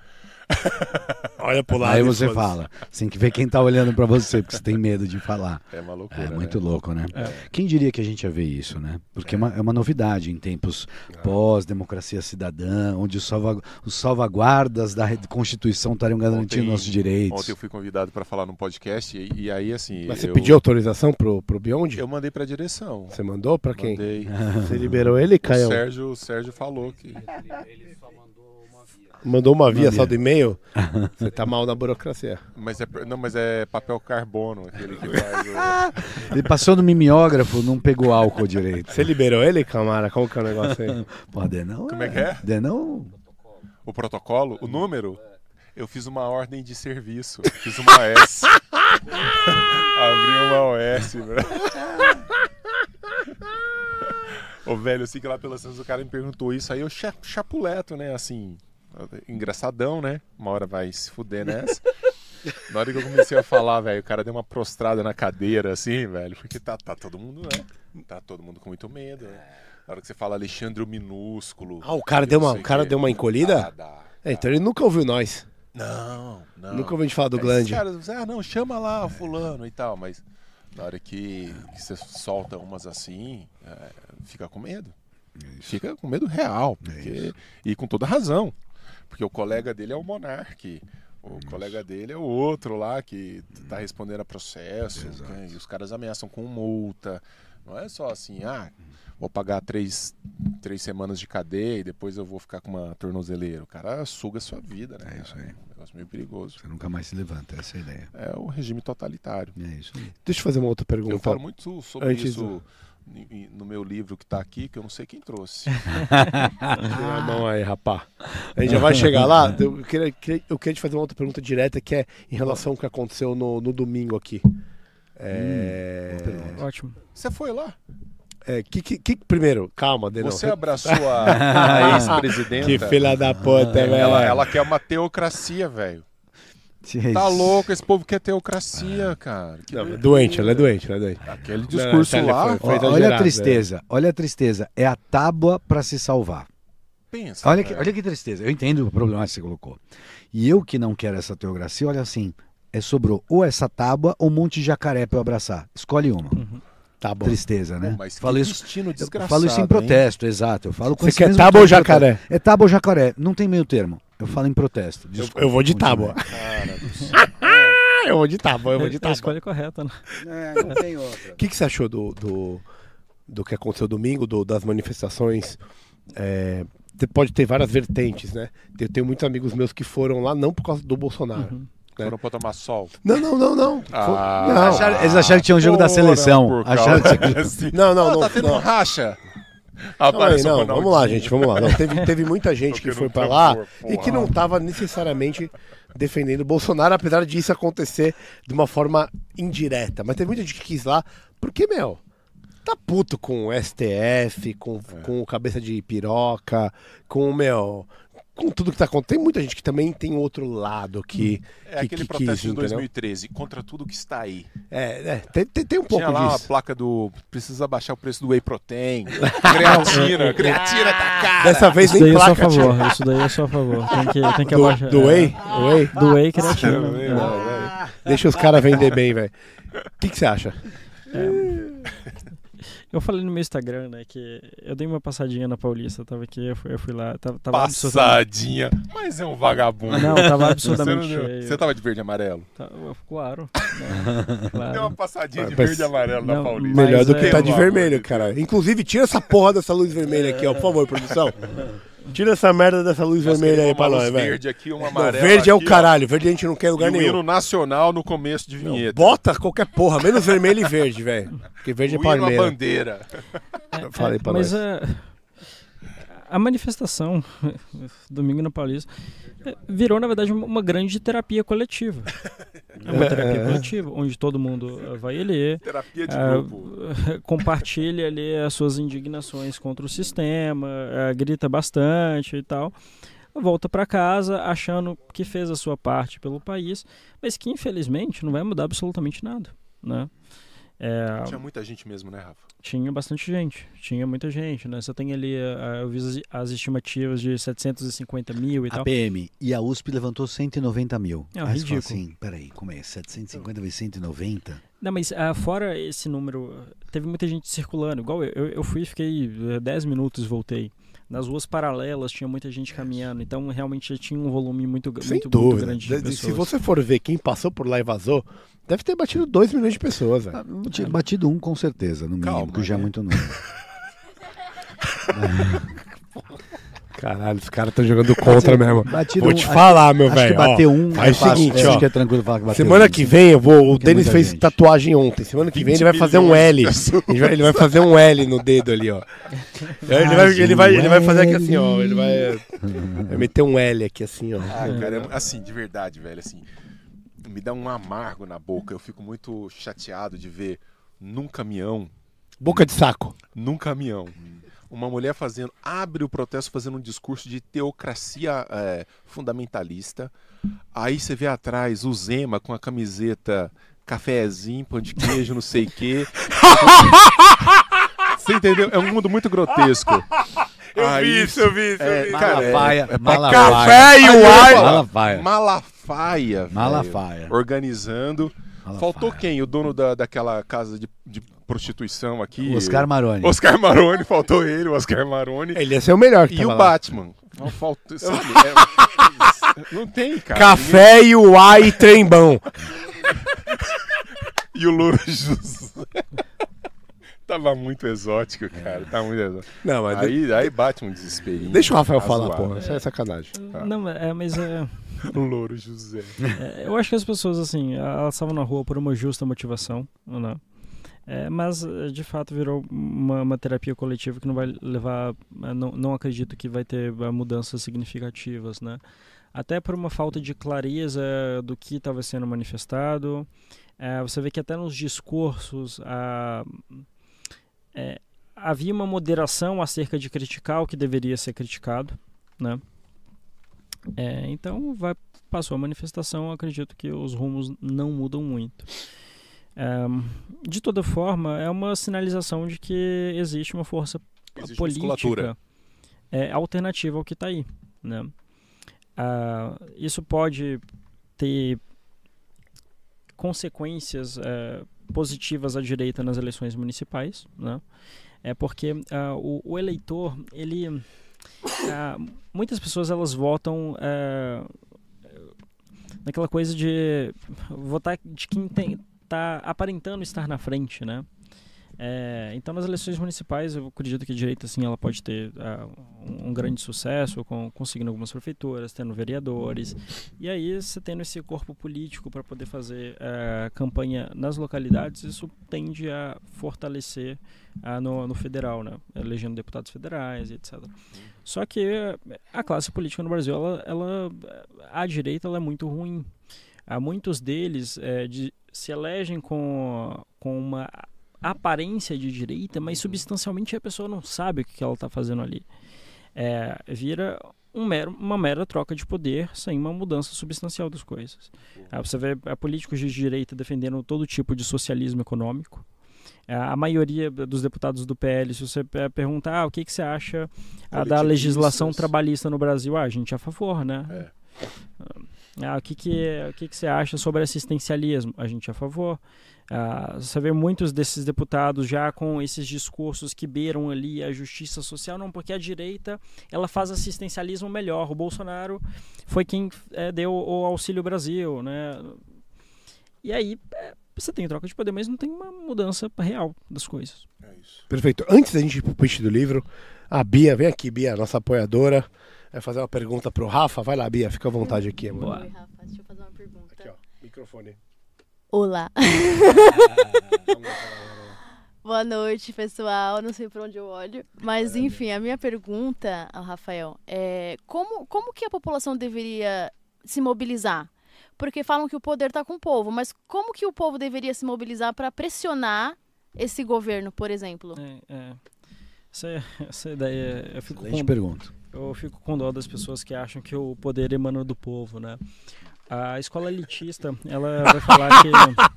A: Olha pro lado.
F: Aí você fala. Você tem que ver quem tá olhando pra você, porque você tem medo de falar.
D: É uma loucura.
F: É muito
D: né?
F: louco, né?
G: É.
F: Quem diria que a gente ia ver isso, né? Porque é, é, uma, é uma novidade em tempos é. pós-democracia cidadã, onde os, salva, os salvaguardas da Constituição estariam garantindo ontem, nossos direitos.
D: Ontem eu fui convidado para falar num podcast e, e aí assim...
A: Mas você
D: eu,
A: pediu autorização pro, pro Beyond?
D: Eu mandei pra direção.
A: Você mandou pra quem?
D: Mandei.
A: Você liberou ele, Caio?
D: O Sérgio, o Sérgio falou que...
A: Ele só mandou uma via. Mandou uma via, uma só do e-mail? Você tá mal na burocracia.
D: Mas é, não, mas é papel carbono, aquele que faz o...
F: Ele passou no mimeógrafo, não pegou álcool direito.
A: Você liberou ele, Camara? Como que é o negócio aí?
F: Pô, Denão,
D: como é que é?
F: Denão...
D: O protocolo? O número? Eu fiz uma ordem de serviço. Fiz uma S. Abri uma O S, velho. Ô, velho, eu sei que lá pelas Santos o cara me perguntou isso, aí eu chapuleto, né, assim... Engraçadão, né? Uma hora vai se fuder nessa. Na hora que eu comecei a falar, velho, o cara deu uma prostrada na cadeira, assim, velho. Porque tá, tá todo mundo, né? Tá todo mundo com muito medo, né? Na hora que você fala Alexandre o Minúsculo.
A: Ah, o cara deu uma, o cara deu uma encolhida? Ah, dá, dá. É, então ele nunca ouviu nós.
D: Não, não.
A: Nunca ouviu a gente falar do Glande.
D: Caras, ah, não, chama lá o fulano e tal, mas na hora que, que você solta umas assim, é, fica com medo. Isso. Fica com medo real. Porque, e com toda razão. Porque o colega dele é o Monark, o Isso. colega dele é o outro lá que tá respondendo a processo, né? E os caras ameaçam com multa. Não é só assim, ah, vou pagar três, três semanas de cadeia e depois eu vou ficar com uma tornozeleira. O cara suga a sua vida, né?
F: É isso aí.
D: É um negócio meio perigoso.
F: Você nunca mais se levanta, essa é a ideia.
D: É o regime totalitário.
F: É isso aí.
A: Deixa eu fazer uma outra pergunta.
D: Eu falo muito sobre
A: Antes
D: isso...
A: Do...
D: no meu livro que está aqui, que eu não sei quem trouxe.
A: Ah, não aí, rapá. A gente já vai chegar lá. Eu queria, eu queria te fazer uma outra pergunta direta, que é em relação ao que aconteceu no, no domingo aqui. É...
G: Hum, ótimo.
D: Você foi lá?
A: É, que, que, que, primeiro, calma, Denão.
D: Você abraçou a, a ex-presidenta?
A: Que filha da puta, velho.
D: Ela, ela quer uma teocracia, velho. Tá louco, esse povo quer teocracia, cara. Que
A: não, é doente, ela é doente, ela é doente.
D: Aquele discurso não, lá.
A: Foi, foi
F: olha a tristeza, olha a tristeza. É a tábua para se salvar.
D: Pensa.
F: Olha que, olha que tristeza. Eu entendo o problema que você colocou. E eu que não quero essa teocracia, olha assim, é sobrou ou essa tábua ou um monte de jacaré para eu abraçar. Escolhe uma.
G: Uhum.
A: Tá bom.
F: tristeza, né?
D: Pô, mas que
F: falo isso,
D: destino
F: eu
D: desgraçado,
F: falo isso em
D: hein?
F: protesto, exato. Eu falo com
A: Você
F: esse
A: quer
F: mesmo
A: tábua
F: tom
A: ou
F: de protesto.
A: jacaré?
F: É tábua ou jacaré. Não tem meio termo. Eu falo em protesto.
A: Eu,
F: Desculpa,
A: eu vou de
F: continue.
A: tábua.
D: Cara do céu.
A: Ah, eu vou de tábua, eu vou de
G: É a
A: tábua.
G: escolha correta, né?
F: É, não tem outra.
A: O que, que você achou do, do, do que aconteceu domingo, do- das manifestações? É, te- pode ter várias vertentes, né? Eu tenho muitos amigos meus que foram lá não por causa do Bolsonaro.
G: Uhum.
D: Foram pra tomar sol.
A: Não, não, não, não.
D: Ah,
A: Foi- não.
F: Acharam- eles acharam que tinha um jogo da
D: Foram
F: seleção.
D: por
F: Acharam
D: causa-
F: que tinha-
D: assim.
A: Não, não,
D: Ah,
A: não.
D: tá tendo
A: não.
D: um racha.
A: Calma aí,
D: Aparece o
A: não,
D: Ronaldinho.
A: vamos lá, gente, vamos lá. Não, teve, teve muita gente que
D: Tocando
A: foi
D: um
A: pra lá
D: tambor,
A: e que
D: porra.
A: não tava necessariamente defendendo o Bolsonaro, apesar disso acontecer de uma forma indireta. Mas teve muita gente que quis lá, porque, meu, tá puto com o S T F, com,
D: É.
A: com o cabeça de piroca, com, meu, com tudo que tá acontecendo. Tem muita gente que também tem outro lado que.
D: É
A: que-
D: aquele
A: que
D: protesto
A: quis,
D: de
A: entendeu?
D: dois mil e treze, contra tudo que está aí.
A: É, é tem, tem, tem um pouco
D: Tinha lá uma
A: disso.
D: placa do precisa baixar o preço do whey protein, creatina, creatina tá cara.
A: Dessa vez
G: Isso daí
A: nem
G: eu sou a
A: placa
G: favor.
A: tinha.
G: Isso daí eu sou a favor. Tem que, tem que
A: Do,
G: abaixar.
A: do
G: é,
A: Whey? Whey?
G: Do Whey creatina.
D: Não,
G: é.
D: não, velho.
A: Deixa os caras vender bem, velho. O que que você acha?
G: Eu falei no meu Instagram, né, que eu dei uma passadinha na Paulista, tava aqui, eu fui, eu fui lá, tava, tava absolutamente...
D: Passadinha. Mas é um vagabundo.
G: Não, tava
D: Você,
G: absurdamente
D: não deu-
G: cheio.
D: Você tava de verde e amarelo?
G: Tá- claro. né, claro.
D: Deu uma passadinha de
A: Mas-
D: verde e amarelo na
G: Não,
D: Paulista.
G: mas
A: Melhor do que
G: é-
A: tá de
D: Pelo
A: vermelho,
D: amor de
A: cara. Inclusive, tira essa porra dessa luz vermelha aqui, ó, por favor, produção. Tira essa merda dessa luz
D: Nós
A: vermelha aí
D: queremos
A: pra
D: uma
A: nós,
D: luz
A: velho.
D: verde aqui, uma
A: Não,
D: amarela
A: verde é o
D: aqui, ó.
A: caralho, verde a gente não quer em lugar
D: E o
A: nenhum.
D: hino nacional no começo de vinheta.
A: Bota qualquer porra, menos vermelho e verde, velho. Porque verde é
D: o hino, a
A: palmeira.
D: bandeira.
G: É,
A: Falei pra
G: mas
A: nós.
G: a, a manifestação domingo na Paulista é, virou, na verdade, uma grande terapia coletiva. É uma terapia coletiva, onde todo mundo eh, vai ler,
D: Terapia de
G: ah,
D: grupo.
G: compartilha ali as suas indignações contra o sistema, eh, grita bastante e tal. Volta para casa achando que fez a sua parte pelo país, mas que infelizmente não vai mudar absolutamente nada, né? É,
D: Tinha muita gente mesmo, né, Rafa?
G: tinha bastante gente, tinha muita gente, né? Você tem ali, ah, eu vi as, as estimativas de setecentos e cinquenta mil e
F: A
G: tal.
F: P M e a U S P levantou cento e noventa mil.
G: É,
F: Aí você fala
G: ridículo.
F: assim, peraí, como é? setecentos e cinquenta vezes cento e noventa?
G: Não, mas ah, fora esse número, teve muita gente circulando. Igual eu, eu, eu fui e fiquei eh, dez minutos e voltei. Nas ruas paralelas tinha muita gente caminhando, então realmente já tinha um volume muito,
A: Sem
G: muito, muito
A: dúvida.
G: grande de
A: De-
G: pessoas.
A: Se você for ver quem passou por lá e vazou, deve ter batido dois milhões de pessoas, velho.
F: Ah, tinha batido um com certeza, no mínimo,
D: Calma,
F: que já é
D: né?
F: muito número.
A: Caralho, os caras estão jogando contra mesmo.
F: Batido
A: Vou
F: um,
A: te
F: acho-
A: falar, meu
F: Acho que
A: velho. ó.
F: bater um
A: faz
F: é
A: o
F: fácil,
A: seguinte,
F: é,
A: ó.
F: acho que é tranquilo falar que bateu
A: Semana
F: um.
A: que vem eu vou. O
F: Porque é
A: Denis
F: muita
A: fez
F: gente.
A: tatuagem ontem. Semana que vem ele vai
D: vinte
A: fazer um
D: milhões
A: L.
D: de pessoas.
A: Ele vai, ele vai fazer um L no dedo ali, ó. Ele vai, ele vai, ele vai fazer aqui assim, ó. Ele vai, vai meter um L aqui assim, ó.
D: Ah, cara, é- assim, de verdade, velho, assim, me dá um amargo na boca. Eu fico muito chateado de ver num caminhão,
A: Boca de saco.
D: num caminhão, uma mulher fazendo, abre o protesto fazendo um discurso de teocracia é, fundamentalista. Aí você vê atrás o Zema com a camiseta cafezinho, pão de queijo, não sei o quê. Você entendeu? É um mundo muito grotesco.
A: Eu vi isso, eu vi isso, eu
D: é,
A: vi.
D: cara, é-
F: Malafaia,
D: é
F: Malafaia.
A: Café e
D: Aí eu
A: o ar.
D: falo,
F: Malafaia.
D: Malafaia, velho,
F: Malafaia.
D: organizando.
F: Malafaia.
D: Faltou quem? O dono da, daquela casa de, de prostituição aqui?
F: O Oscar Maroni.
D: Oscar Maroni, faltou ele, o Oscar Maroni.
A: Ele ia ser o melhor que
D: E
A: tava
D: o
A: lá.
D: Batman. Não faltou. sabe, é- não tem, cara.
A: Café e o ar e trembão.
D: E o Louro José. Tava muito exótico, cara. Tá muito exótico.
A: Não, mas
D: Aí, aí bate um desesperinho.
A: deixa o Rafael
D: Tá
A: falar,
D: zoado.
A: porra. Isso é sacanagem.
G: Não, é, mas é,
D: O Louro José.
G: é, eu acho que as pessoas, assim, elas estavam na rua por uma justa motivação, né? É, mas, eh, de fato, virou uma, uma terapia coletiva que não vai levar... eh, Não, não acredito que vai ter eh, mudanças significativas, né? Até por uma falta de clareza do que estava sendo manifestado. Eh, você vê que até nos discursos ah, eh, havia uma moderação acerca de criticar o que deveria ser criticado, né? É, então, vai, passou a manifestação, acredito que os rumos não mudam muito. É, de toda forma, é uma sinalização de que existe uma força
D: Existe musculatura.
G: política é, alternativa ao que está aí, né? Ah, isso pode ter consequências é, positivas à direita nas eleições municipais, né? É porque uh, o, o eleitor, ele, uh, muitas pessoas elas votam uh, naquela coisa de votar de quem está aparentando estar na frente, né? É, então, nas eleições municipais, eu acredito que a direita, assim, ela pode ter uh, um, um grande sucesso, com, conseguindo algumas prefeituras, tendo vereadores, e aí você tendo esse corpo político para poder fazer uh, campanha nas localidades, isso tende a fortalecer uh, no, no federal, né? Elegendo deputados federais e etcétera. Só que a classe política no Brasil, ela, ela, a direita, ela é muito ruim. Há muitos deles é, de, se elegem com, com uma aparência de direita, mas substancialmente a pessoa não sabe o que ela está fazendo ali. É, vira um mero, uma mera troca de poder sem uma mudança substancial das coisas. Ah, você vê ah, políticos de direita defendendo todo tipo de socialismo econômico. Ah, a maioria dos deputados do P L, se você perguntar ah, o que, que você acha ah, da legislação trabalhista no Brasil, ah, a gente é a favor, né?
D: É.
G: Ah, o que, que, o que, que você acha sobre assistencialismo? A gente é a favor. Ah, você vê muitos desses deputados já com esses discursos que beiram ali a justiça social, não, porque a direita ela faz assistencialismo melhor. O Bolsonaro foi quem é, deu o Auxílio Brasil, né? E aí é, você tem troca de poder, mas não tem uma mudança real das coisas.
D: É isso.
A: Perfeito. Antes da gente ir pro pitch do livro, a Bia, vem aqui, Bia, nossa apoiadora, vai fazer uma pergunta pro Rafa. Vai lá, Bia, fica à vontade aqui, amor.
G: Boa.
H: Oi, Rafa, deixa eu fazer uma pergunta.
A: Aqui, ó, microfone.
H: Olá. Boa noite, pessoal. Não sei por onde eu olho. Mas, enfim, a minha pergunta ao Rafael é como, como que a população deveria se mobilizar? Porque falam que o poder está com o povo, mas como que o povo deveria se mobilizar para pressionar esse governo, por exemplo?
G: É, é. Essa, essa ideia, eu fico
F: Excelente
G: com,
F: pergunta.
G: eu fico com dó das pessoas que acham que o poder emana do povo, né? A escola elitista, ela vai falar que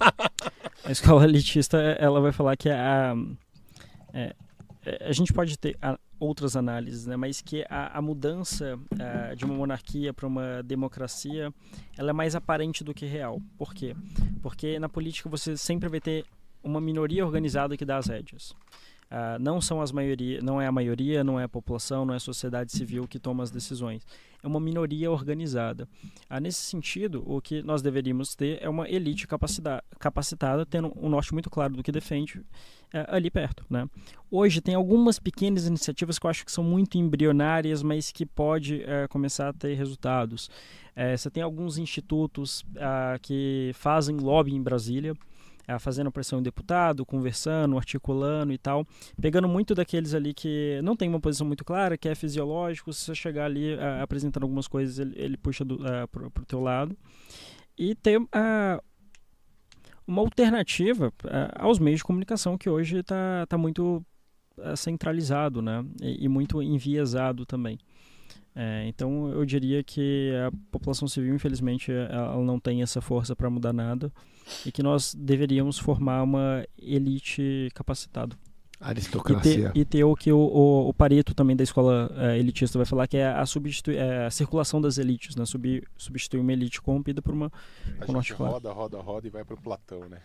G: a escola elitista, ela vai falar que a é, a gente pode ter a, outras análises, né? Mas que a, a mudança a, de uma monarquia para uma democracia, ela é mais aparente do que real. Por quê? Porque na política você sempre vai ter uma minoria organizada que dá as rédeas. Uh, não são as maioria, não é a maioria, não é a população, não é a sociedade civil que toma as decisões. É uma minoria organizada. Uh, nesse sentido, o que nós deveríamos ter é uma elite capacitada, tendo um norte muito claro do que defende uh, ali perto, né? Hoje tem algumas pequenas iniciativas que eu acho que são muito embrionárias, mas que pode uh, começar a ter resultados. Uh, você tem alguns institutos uh, que fazem lobby em Brasília, fazendo pressão em deputado, conversando, articulando e tal, pegando muito daqueles ali que não tem uma posição muito clara, que é fisiológico, se você chegar ali uh, apresentando algumas coisas, ele, ele puxa do, uh, pro, pro teu lado, e ter uh, uma alternativa uh, aos meios de comunicação que hoje está tá muito uh, centralizado, né, e, e muito enviesado também. É, então eu diria que a população civil, infelizmente, ela não tem essa força para mudar nada e que nós deveríamos formar uma elite capacitada.
A: Aristocracia.
G: E ter, e ter o que o, o, o Pareto também da escola é, elitista vai falar, que é a, substitu- é a circulação das elites, né? Sub, substituir uma elite corrompida por uma
D: A
G: com norte
D: gente
G: claro.
D: roda, roda, roda e vai pro Platão, né?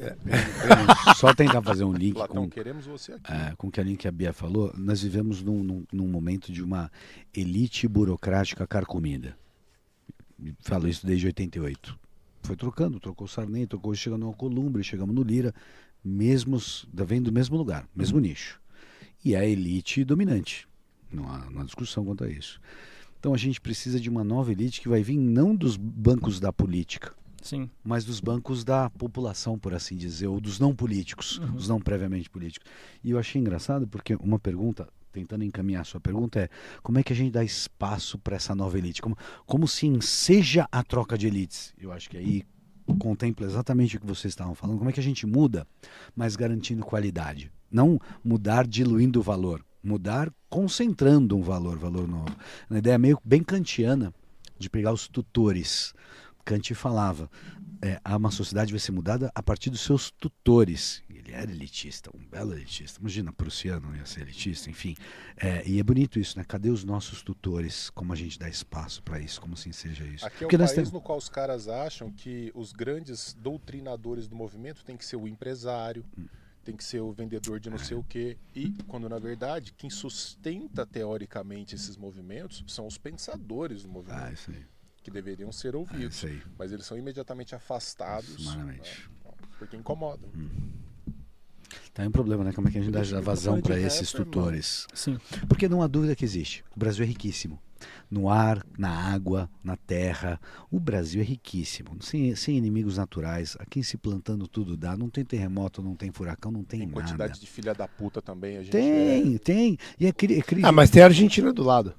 F: Só tentar fazer um link
D: Platão,
F: com,
D: queremos você aqui.
F: é, com o que a, que a Bia falou. Nós vivemos num, num, num momento de uma elite burocrática carcomida. Falo isso desde oitenta e oito. Foi trocando, trocou o Sarney, trocou, chegando no Alcolumbre, chegamos no Lira, mesmos, vem do mesmo lugar, mesmo nicho. E é a elite dominante. Não há, não há discussão quanto a isso. Então a gente precisa de uma nova elite que vai vir não dos bancos da política,
G: Sim.
F: mas dos bancos da população, por assim dizer, ou dos não políticos,
G: Uhum.
F: dos não previamente políticos. E eu achei engraçado porque uma pergunta, tentando encaminhar a sua pergunta, é como é que a gente dá espaço para essa nova elite? Como, como se enseja a troca de elites? Eu acho que aí contempla exatamente o que vocês estavam falando. Como é que a gente muda, mas garantindo qualidade? Não mudar diluindo o valor, mudar concentrando um valor, valor novo. Uma ideia meio bem kantiana de pegar os tutores. Kant falava, é, uma sociedade vai ser mudada a partir dos seus tutores. Ele era elitista, um belo elitista. Imagina, Prussiano não ia ser elitista, enfim. É, e é bonito isso, né? Cadê os nossos tutores? Como a gente dá espaço para isso? Como assim seja isso?
D: Aqui é um
F: Porque
D: país
F: nós temos...
D: no qual os caras acham que os grandes doutrinadores do movimento tem que ser o empresário, hum. tem que ser o vendedor de não sei o quê. E, quando na verdade, quem sustenta teoricamente esses movimentos são os pensadores do movimento.
F: Ah, isso aí.
D: Que deveriam ser ouvidos.
F: Ah, isso aí.
D: Mas eles são imediatamente afastados. Né, porque incomodam.
F: Hum. Tá aí um problema, né? Como é que a gente dá vazão para esses tutores?
G: Sim.
F: Porque não há dúvida que existe. O Brasil é riquíssimo. No ar, na água, na terra. O Brasil é riquíssimo. Sem, sem inimigos naturais. Aqui se plantando tudo dá. Não tem terremoto, não tem furacão, não tem,
D: tem
F: nada.
D: Tem quantidade de filha da puta também. A gente
F: tem,
D: é...
F: tem. E é cri, é cri...
A: Ah, mas tem a Argentina do lado.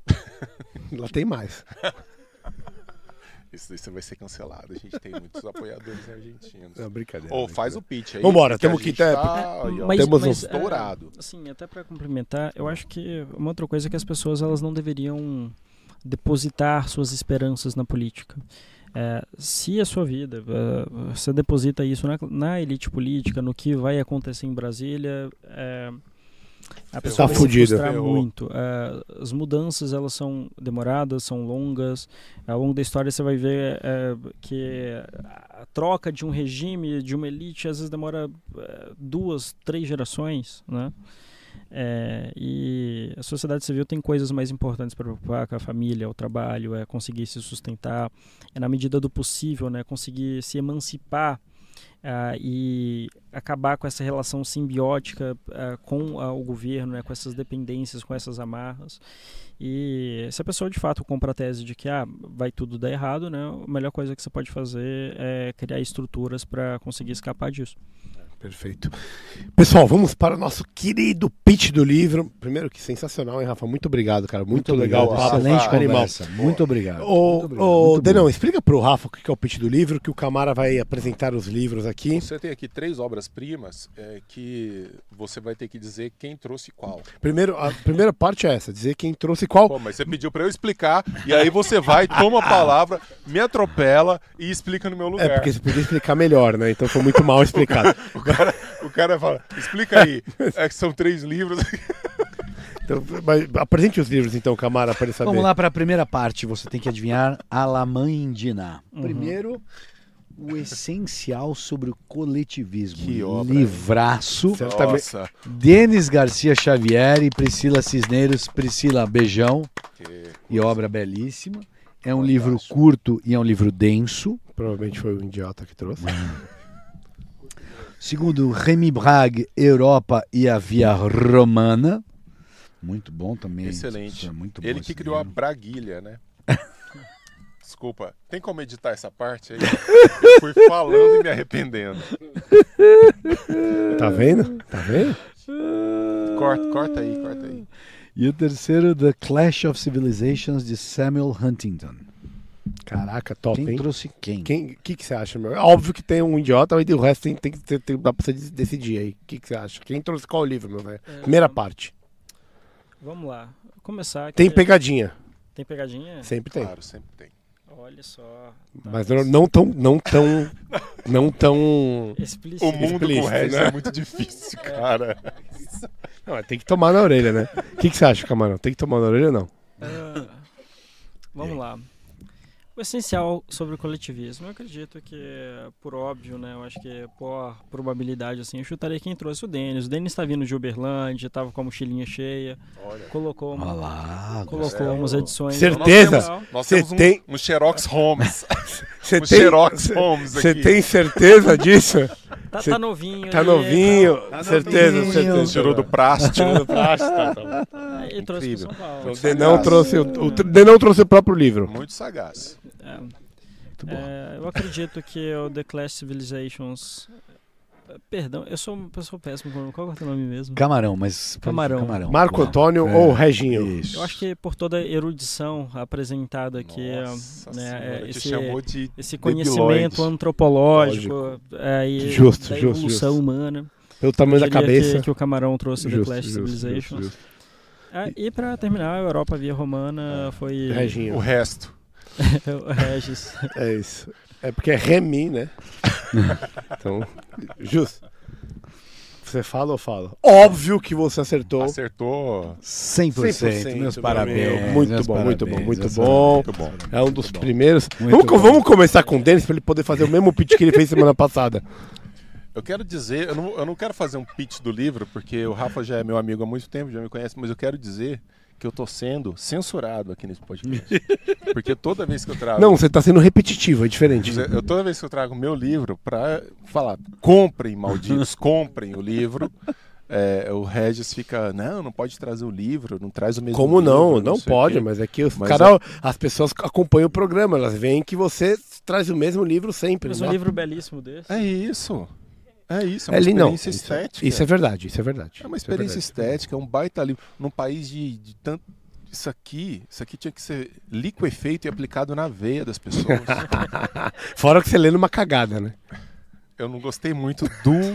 A: Lá tem mais.
D: Isso daí você vai ser cancelado. A gente tem muitos apoiadores argentinos.
A: Não, brincadeira.
D: Ou oh, faz o pitch aí.
A: Vambora, temos que ter.
D: Tá,
G: mas,
A: temos
G: mas,
A: um
D: estourado.
G: É, assim, até para complementar, eu acho que uma outra coisa é que as pessoas elas não deveriam depositar suas esperanças na política. É, se a sua vida, uh, você deposita isso na, na elite política, no que vai acontecer em Brasília, é, a pessoa
A: tá
G: vai
A: fudido.
G: se frustrar muito. Uh, as mudanças elas são demoradas, são longas. Ao longo da história você vai ver uh, que a troca de um regime, de uma elite, às vezes demora uh, duas, três gerações, né? É, e a sociedade civil tem coisas mais importantes para preocupar, com a família, o trabalho, é conseguir se sustentar, é na medida do possível, né, conseguir se emancipar uh, e acabar com essa relação simbiótica uh, com uh, o governo, né, com essas dependências, com essas amarras. E se a pessoa de fato compra a tese de que ah, vai tudo dar errado, né, a melhor coisa que você pode fazer é criar estruturas para conseguir escapar disso.
A: Perfeito. Pessoal, vamos para o nosso querido pitch do livro. Primeiro, que sensacional, hein, Rafa? Muito obrigado, cara. Muito, muito legal.
F: Obrigado. Excelente conversa. Muito obrigado.
A: Ô, ô, Denão, explica para o Rafa o que é o pitch do livro, que o Camara vai apresentar os livros aqui.
D: Você tem aqui três obras-primas é, que você vai ter que dizer quem trouxe qual.
A: Primeiro, a primeira parte é essa, dizer quem trouxe qual.
D: Pô, mas você pediu para eu explicar, e aí você vai, toma a palavra, me atropela e explica no meu lugar.
A: É, porque você podia explicar melhor, né? Então foi muito mal explicado.
D: O cara, o cara fala, explica aí, é que são três livros.
A: Então, mas, apresente os livros então, Camara, para ele saber.
F: Vamos lá para a primeira parte, você tem que adivinhar Alamandina.
G: Uhum.
F: Primeiro, o essencial sobre o coletivismo.
D: Que obra,
F: livraço.
D: Nossa.
F: Denis Garcia Xavier e Priscila Cisneros. Priscila, beijão.
D: Que
F: e obra belíssima. É um livro curto e é um livro denso.
A: Provavelmente foi o idiota que trouxe.
F: Segundo, Remy Brague, Europa e a Via Romana. Muito bom também.
D: Excelente.
F: É muito bom.
D: Ele que criou livro. A Braguilha, né? Desculpa, tem como editar essa parte aí? Eu fui falando e me arrependendo.
A: Tá vendo? Tá vendo?
D: Corta, corta aí, corta aí.
F: E o terceiro, The Clash of Civilizations, de Samuel Huntington.
A: Caraca, top,
F: quem
A: hein?
F: trouxe quem?
A: O que, que, que você acha, meu? Óbvio que tem um idiota, mas o resto tem, tem, tem, tem, dá pra você decidir aí. O que, que você acha? Quem trouxe qual livro, meu velho?
G: É,
A: Primeira parte.
G: Vamos lá. Vou começar aqui.
A: Tem pegadinha.
G: Tem pegadinha?
A: Sempre tem.
D: Claro, sempre tem.
G: Olha só.
A: Mas não, não tão. Não tão. Não tão.
G: Explícito.
D: O mundo
A: explícito,
D: com o Regis
A: né?
D: é muito difícil, cara.
A: Não, tem que tomar na orelha, né? O que, que você acha, Camarão? Tem que tomar na orelha ou não?
G: Uh, vamos lá. O essencial sobre o coletivismo, eu acredito que, por óbvio, né, eu acho que por probabilidade, assim, eu chutaria quem trouxe o Denis. O Denis tá vindo de Uberlândia, tava com a mochilinha cheia,
D: Olha.
G: colocou, uma,
F: Olá,
G: colocou
D: é,
G: umas edições.
A: Certeza?
D: Então, nós temos, nós
A: Cê
D: temos um,
A: tem-
D: um Xerox Holmes.
A: Você
D: um Xerox Holmes
A: Você
D: aqui.
A: tem certeza disso?
G: Tá,
A: Cê-
G: tá novinho.
A: Tá
G: ali,
A: novinho?
F: Tá
A: certeza,
F: novinho.
A: certeza.
D: Tirou do plástico.
A: Tirou do plástico. Tá, tá.
G: tá, e trouxe
A: Incrível.
G: pro São Paulo.
A: Então, o Denão trouxe o, o Denão trouxe o próprio livro.
D: Muito sagaz.
G: É,
F: Muito bom.
G: é, eu acredito que o The Clash Civilizations... Perdão, eu sou uma pessoa péssima. Qual é o teu nome mesmo?
F: Camarão, mas...
G: Camarão.
A: Marco
F: Bom,
A: Antônio
F: é,
A: ou Reginho?
F: Isso.
G: Eu acho que por toda a erudição apresentada aqui,
D: Nossa
G: né,
D: senhora,
G: esse,
D: te chamou de
G: esse
D: debilóide.
G: conhecimento antropológico é, e
A: Justo,
G: da
A: justo,
G: evolução
A: justo.
G: humana,
A: Pelo tamanho da
G: eu diria
A: cabeça.
G: que, que o Camarão trouxe The
A: Justo,
G: Clash
A: justo,
G: Civilizations.
A: justo, justo.
G: Ah, e para terminar, a Europa via romana foi
D: O
A: Reginho.
D: resto.
G: o Regis.
A: É isso. É porque é Remy, né? Então, justo. Você fala ou fala? Óbvio que você acertou.
D: Acertou.
F: cem por cento. Meus
A: meu
F: parabéns.
A: amigo. Muito
F: meus
A: bom, muito bom,
F: parabéns,
A: muito
F: meus
A: bom.
D: Muito bom.
A: É um dos
F: Muito bom.
A: primeiros.
F: Muito
A: Vamos, co-
F: bom.
A: vamos começar com o Denis para ele poder fazer o mesmo pitch que ele fez semana passada.
D: Eu quero dizer, eu não, eu não quero fazer um pitch do livro, porque o Rafa já é meu amigo há muito tempo, já me conhece, mas eu quero dizer que eu tô sendo censurado aqui nesse podcast. Porque toda vez que eu trago...
A: Não, você tá sendo repetitivo, é diferente.
D: Eu, toda vez que eu trago meu livro pra falar, comprem, malditos, comprem o livro, é, o Regis fica, não, não pode trazer o livro, não traz o mesmo
A: Como
D: livro,
A: não? Não
D: sei o
A: pode,
D: quê.
A: mas é que os
D: Mas
A: cara, as pessoas acompanham o programa, elas veem que você traz o mesmo livro sempre.
G: Mas
A: né?
G: um livro belíssimo desse.
D: É isso. É isso, é uma
A: É li- não,
D: experiência
A: isso,
D: estética.
A: isso é verdade, isso é verdade.
D: É uma
A: Isso
D: experiência
A: verdade.
D: estética, é um baita livro. Num país de, de tanto. Isso aqui, isso aqui tinha que ser liquefeito e aplicado na veia das pessoas.
A: Fora que você lê numa cagada, né?
D: Eu não gostei muito do.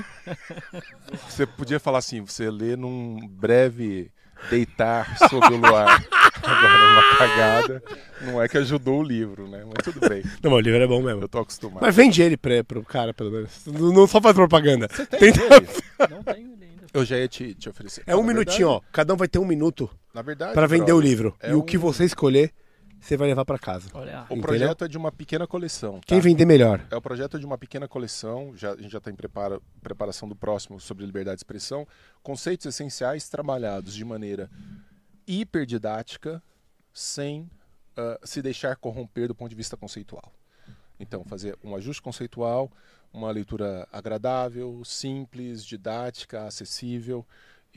D: Você podia falar assim, você lê num breve deitar sob o luar. Agora, uma cagada. Não é que ajudou o livro, né? Mas tudo bem.
A: Não, mas o livro é bom mesmo.
D: Eu tô acostumado.
A: Mas vende ele pra, pro cara, pelo menos. Não não só faz propaganda.
D: Você tem
A: Tenta-
D: ele?
G: Não tenho ele ainda.
D: Eu já ia te, te oferecer.
A: É um
D: Na
A: minutinho,
D: verdade-
A: ó. Cada um vai ter um minuto
D: Na verdade.
A: pra vender o
D: brother,
A: livro.
D: é
A: e o
D: um-
A: que você escolher, você vai levar pra casa.
G: Olha.
D: O
A: Entendeu?
D: projeto é de uma pequena coleção.
A: Quem
D: tá?
A: vender melhor?
D: É o projeto de uma pequena coleção, já, a gente já está em prepara, preparação do próximo sobre liberdade de expressão, conceitos essenciais trabalhados de maneira hiperdidática, sem ah, se deixar corromper do ponto de vista conceitual. Então, fazer um ajuste conceitual, uma leitura agradável, simples, didática, acessível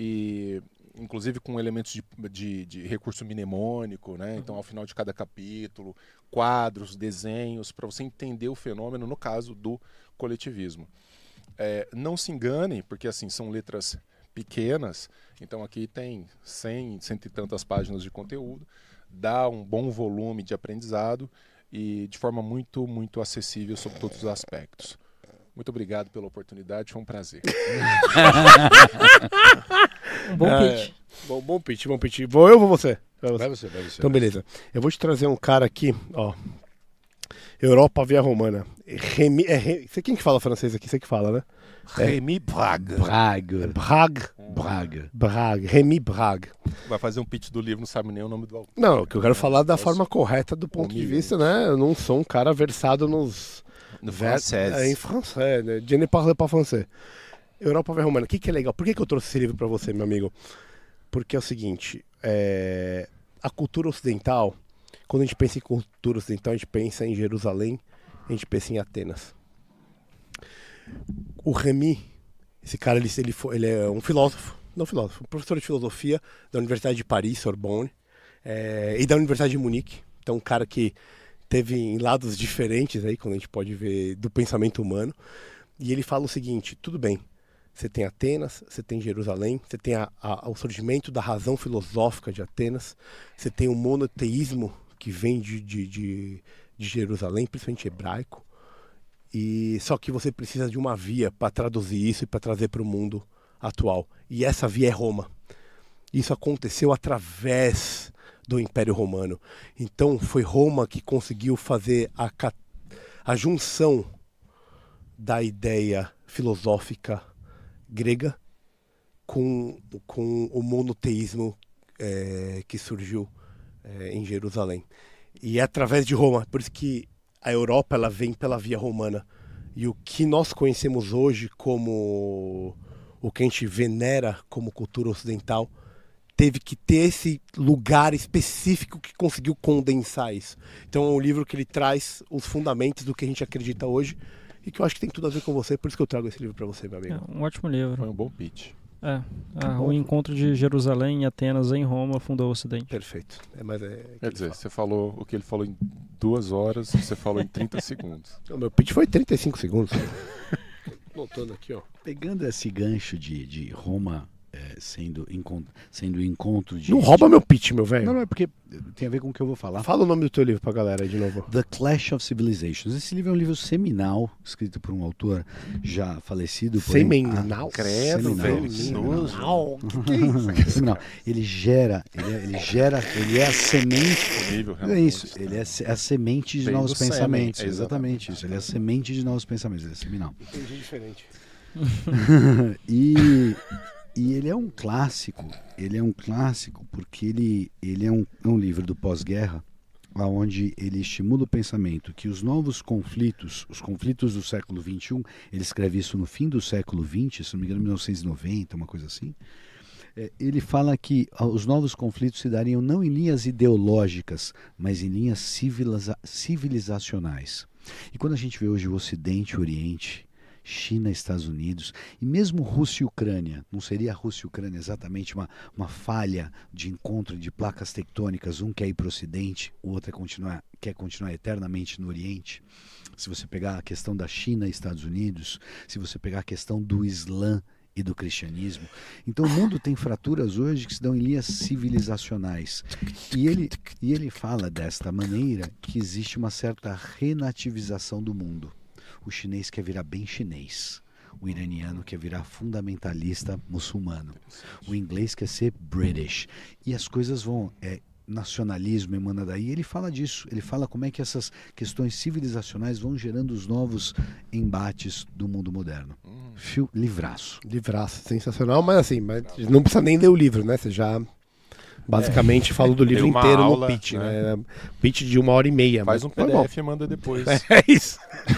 D: e inclusive com elementos de, de, de recurso mnemônico, né? Então, ao final de cada capítulo, quadros, desenhos, para você entender o fenômeno, no caso do coletivismo. É, não se engane, porque assim são letras pequenas, então aqui tem cem, cento e tantas páginas de conteúdo, dá um bom volume de aprendizado e de forma muito, muito acessível sobre todos os aspectos. Muito obrigado pela oportunidade, foi um prazer.
G: Um bom
A: Ah,
G: pitch.
A: é. Bom, bom pitch, bom pitch. Vou eu ou vou você? Vai você.
F: Vai você, vai você.
A: Então, beleza. Eu vou te trazer um cara aqui, ó. Europa Via Romana. Remy, é, Re- você quem que fala francês aqui? Você que fala, né? É.
D: Remy Braga.
F: Braga.
A: Brague.
F: Braga.
A: Brague. Remy Brague.
D: Vai fazer um pitch do livro, não sabe nem o nome do autor.
A: Não, o que eu quero falar da forma correta do ponto de vista, né? Eu não sou um cara versado nos...
D: No
A: ver-
D: francês.
A: É, em francês, né? Je ne parle pas français. Europa Via Romana. O que, que é legal? Por que, que eu trouxe esse livro pra você, meu amigo? Porque é o seguinte, é... a cultura ocidental, quando a gente pensa em cultura ocidental, a gente pensa em Jerusalém, a gente pensa em Atenas. O Remy, esse cara, ele, ele, foi- ele é um filósofo, não filósofo, um professor de filosofia da Universidade de Paris, Sorbonne, é, e da Universidade de Munique. Então, um cara que teve em lados diferentes aí, quando a gente pode ver, do pensamento humano. E ele fala o seguinte, tudo bem, você tem Atenas, você tem Jerusalém, você tem a, a, o surgimento da razão filosófica de Atenas, você tem o monoteísmo que vem de, de, de, de Jerusalém, principalmente hebraico, e só que você precisa de uma via para traduzir isso e para trazer para o mundo atual. E essa via é Roma. Isso aconteceu através do Império Romano. Então foi Roma que conseguiu fazer a, ca- a junção da ideia filosófica grega com, com o monoteísmo eh, que surgiu eh, em Jerusalém. E é através de Roma, por isso que a Europa ela vem pela via romana. E o que nós conhecemos hoje como o que a gente venera como cultura ocidental teve que ter esse lugar específico que conseguiu condensar isso. Então é um livro que ele traz os fundamentos do que a gente acredita hoje e que eu acho que tem tudo a ver com você, por isso que eu trago esse livro para você, meu amigo.
G: É um ótimo livro.
D: Foi um bom pitch.
G: É, ah, o encontro de Jerusalém e Atenas em Roma fundou o Ocidente.
A: Perfeito. É, mas é,
D: Quer dizer, você falou o que ele falou em duas horas, você falou em trinta segundos.
A: o meu pitch foi trinta e cinco segundos. Voltando aqui, ó.
F: Pegando esse gancho de, de Roma é, sendo, encont sendo encontro de...
A: Não rouba meu pitch, meu velho.
F: Não, não, é porque tem a ver com o que eu vou falar.
A: Fala o nome do teu livro pra galera aí de novo.
F: The Clash of Civilizations. Esse livro é um livro seminal, escrito por um autor já falecido. porém-
A: Seminal?
F: Ah,
A: Credo,
F: seminal,
A: velho.
F: seminal.
A: Seminal. Que que é isso?
F: Seminal. Ele gera, ele, é- ele gera, ele é a semente.
D: Nível,
F: É
D: realmente.
F: isso, ele é se- a semente de
D: Vem
F: novos
D: do sêmen,
F: pensamentos.
D: é
F: Exatamente isso. Ele é a semente de novos pensamentos. Ele é seminal.
A: Entendi diferente.
F: e, e ele é um clássico. Ele é um clássico porque ele, ele é, um, é um livro do pós-guerra, onde ele estimula o pensamento que os novos conflitos, os conflitos do século vinte e um, ele escreve isso no fim do século vinte, se não me engano, mil novecentos e noventa, uma coisa assim. É, ele fala que ah, os novos conflitos se dariam não em linhas ideológicas, mas em linhas civiliza civilizacionais. E quando a gente vê hoje o Ocidente e o Oriente, China, Estados Unidos, e mesmo Rússia e Ucrânia, não seria a Rússia e Ucrânia exatamente uma, uma falha de encontro de placas tectônicas, um quer ir para o Ocidente, o outro é continuar, quer continuar eternamente no Oriente? Se você pegar a questão da China e Estados Unidos, se você pegar a questão do Islã e do cristianismo, então o mundo tem fraturas hoje que se dão em linhas civilizacionais, e ele, e ele fala desta maneira que existe uma certa renativização do mundo. O chinês quer virar bem chinês. O iraniano quer virar fundamentalista muçulmano. O inglês quer ser British. E as coisas vão... É, nacionalismo emana daí. Ele fala disso. Ele fala como é que essas questões civilizacionais vão gerando os novos embates do mundo moderno. Fio, livraço.
A: Livraço, sensacional, mas assim, mas não precisa nem ler o livro, né? Você já basicamente falou do livro
D: Tem uma
A: inteiro
D: aula,
A: no pitch,
D: né?
A: né? Pitch de uma hora e meia.
D: Faz
A: mas
D: um
A: foi bom.
D: P D F e manda depois.
A: É isso.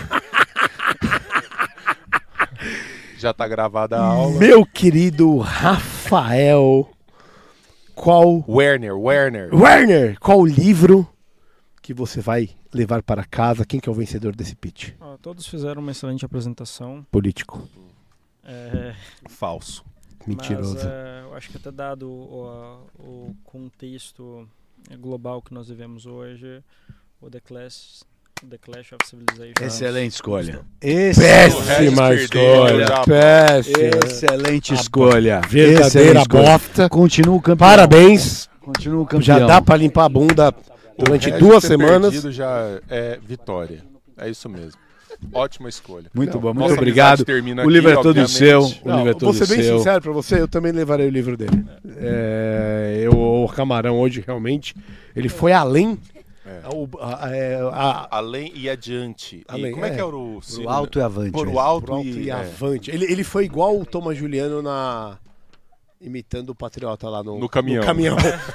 D: Já tá gravada a aula.
A: Meu querido Rafael, qual...
D: Werner, Werner.
A: Werner, qual livro que você vai levar para casa? Quem que é o vencedor desse pitch?
G: Ó, todos fizeram uma excelente apresentação.
A: Político.
G: É,
D: Falso.
A: Mentiroso.
G: Mas é, eu acho que até dado o, o contexto global que nós vivemos hoje, o The Clash, The Clash of Civilizations.
F: Excelente escolha.
A: Péssima
D: O resto perdeu,
A: escolha.
D: já.
A: Péssima.
F: Excelente escolha.
A: Verdadeira
F: Excelente escolha.
A: bosta.
F: Continua o campeão.
A: Parabéns.
F: Continua o campeão.
A: Já dá pra limpar a bunda durante
D: O resto
A: duas
D: ter
A: semanas.
D: perdido já é vitória. É isso mesmo. Ótima escolha.
F: Muito bom, muito
D: Nossa
F: obrigado.
D: amizade termina
F: O
D: aqui,
F: livro é todo
D: obviamente.
F: seu. O
A: Não,
F: livro é
A: vou
F: todo
A: ser bem
F: seu.
A: sincero pra você, eu também levarei o livro dele. É, eu, o Camarão hoje realmente, ele foi além.
D: É.
A: O- a- a- a-
D: Além e adiante.
A: Além,
D: e como é,
A: é.
D: que era o
F: Pro
D: signo?
F: alto e avante.
D: Por
F: é.
D: o alto,
A: pro alto
D: e,
A: e
D: é.
A: avante. Ele, ele foi igual o Thomas Juliano na imitando o Patriota lá no,
D: No caminhão.
A: caminhão.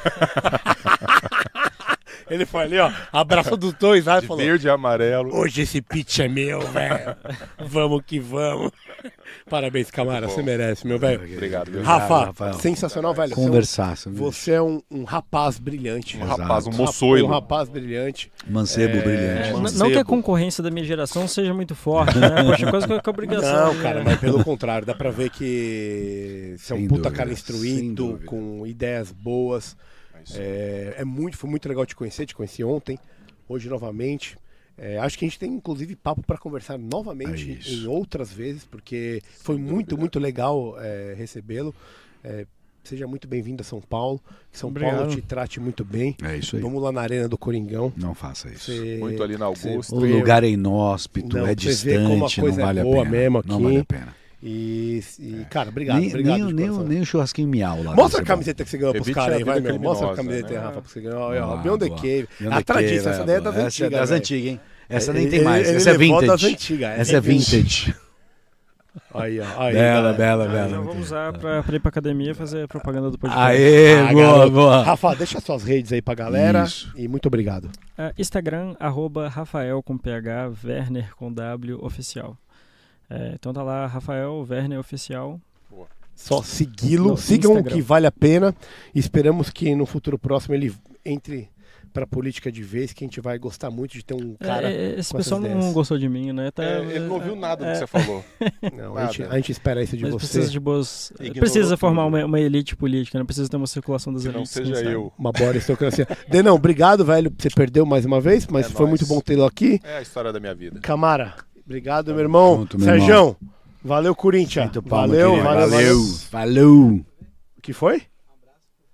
A: Ele foi ali, ó, abraçou dos dois lá e
D: De
A: falou:
D: verde e amarelo.
A: hoje esse pitch é meu, velho. Vamos que vamos. Parabéns, Camara,
D: Muito
A: você
D: bom.
A: merece, meu velho.
D: Obrigado. viu?
A: Rafa,
F: Rafael.
A: sensacional, velho.
F: Conversar.
A: Você é um, você é um, um rapaz brilhante.
D: Um rapaz, um
F: Exato.
D: moçoilo.
A: Um rapaz brilhante.
F: Mancebo
A: É,
F: brilhante.
G: É, n-
D: Mancebo.
G: não que a concorrência da minha geração seja muito forte, né? Poxa, quase que a obrigação.
A: Não, cara,
G: né?
A: mas pelo contrário, dá pra ver que você é um
F: Sem
A: puta
F: dúvida,
A: cara
F: sem
A: instruído,
F: dúvida.
A: com ideias boas.
D: É isso.
A: É, é muito, foi muito legal te conhecer, te conheci ontem, hoje novamente. É, acho que a gente tem inclusive papo para conversar novamente
F: É isso.
A: em outras vezes, porque foi muito, muito legal é, recebê-lo. É, seja muito bem-vindo a São Paulo. Que São
G: Obrigado.
A: Paulo te trate muito bem.
F: É isso aí.
A: Vamos lá na Arena do Coringão.
F: Não faça isso.
A: Você-
D: Muito ali na
A: você
D: Augusta.
F: O
A: vê-
F: lugar é inóspito,
A: Não,
F: é
A: você vê como a
F: distante,
A: coisa
F: não vale
A: é
F: a
A: boa
F: pena.
A: mesmo
F: Não
A: aqui.
F: vale a pena.
A: E, e, cara, obrigado.
F: nem,
A: obrigado
F: nem,
A: de
F: nem, o-
A: coração.
F: nem o churrasquinho miau lá.
A: Mostra a
F: vai ser
A: camiseta que você ganhou pros
D: Evite
A: caras
D: a
A: aí, vai,
D: vida
A: meu. Mostra a
D: criminosa,
A: camiseta aí,
D: né?
A: Rafa, pra você ganhar. Olha,
F: Boa,
A: Beyond the
F: boa.
A: Cave.
F: Beyond
A: A
F: the
A: tradição,
F: Cave,
A: essa daí é das
F: essa é
A: antigas.
F: das
A: velho.
F: antigas, hein? Essa nem
A: Ele-
F: tem mais.
A: ele
F: Essa é
A: levou das
F: vintage.
A: antigas,
F: Essa é vintage.
A: Aí, ó. Aí,
F: Bela,
A: galera.
F: bela,
G: Mas
F: bela.
G: eu vou usar pra, pra ir pra academia e fazer propaganda do podcast.
F: Aê,
A: Ah,
F: boa,
A: garoto.
F: boa.
A: Rafa, deixa suas redes aí pra galera.
F: Isso.
A: E muito obrigado.
G: É, Instagram, arroba Rafael com P H, Werner com W, oficial. É, então tá lá, Rafael, Werner, oficial.
A: Só segui-lo.
G: No
A: Sigam o
G: Instagram.
A: que vale a pena. E esperamos que no futuro próximo ele entre pra política de vez, que a gente vai gostar muito de ter um cara.
G: É, esse
A: com essas
G: pessoal não
A: ideias.
G: gostou de mim, né? Tá,
D: É, ele não ouviu nada do
G: é,
D: que você falou.
A: Não, a, gente,
D: nada.
A: a gente espera isso de
G: Mas
A: você.
G: precisa de boas.
D: Ignorou
G: Precisa
D: tudo.
G: formar uma, uma elite política, não precisa ter uma circulação das
D: Que não
G: elites.
D: seja
G: quem sabe.
D: eu.
A: Uma boa aristocracia. Denão, obrigado, velho. Você perdeu mais uma vez, mas
D: É
A: foi
D: nóis.
A: muito bom tê-lo aqui.
D: É a história da minha vida.
A: Camara, obrigado, meu irmão.
F: Junto, meu
A: Sergião, valeu, Corinthians.
F: Muito palma,
A: Valeu,
F: querido.
A: valeu,
F: Valeu.
A: valeu.
F: Falou.
A: Que foi?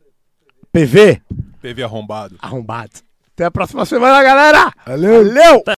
A: P V?
D: P V arrombado.
A: Arrombado. Até a próxima semana, galera! Valeu! Valeu!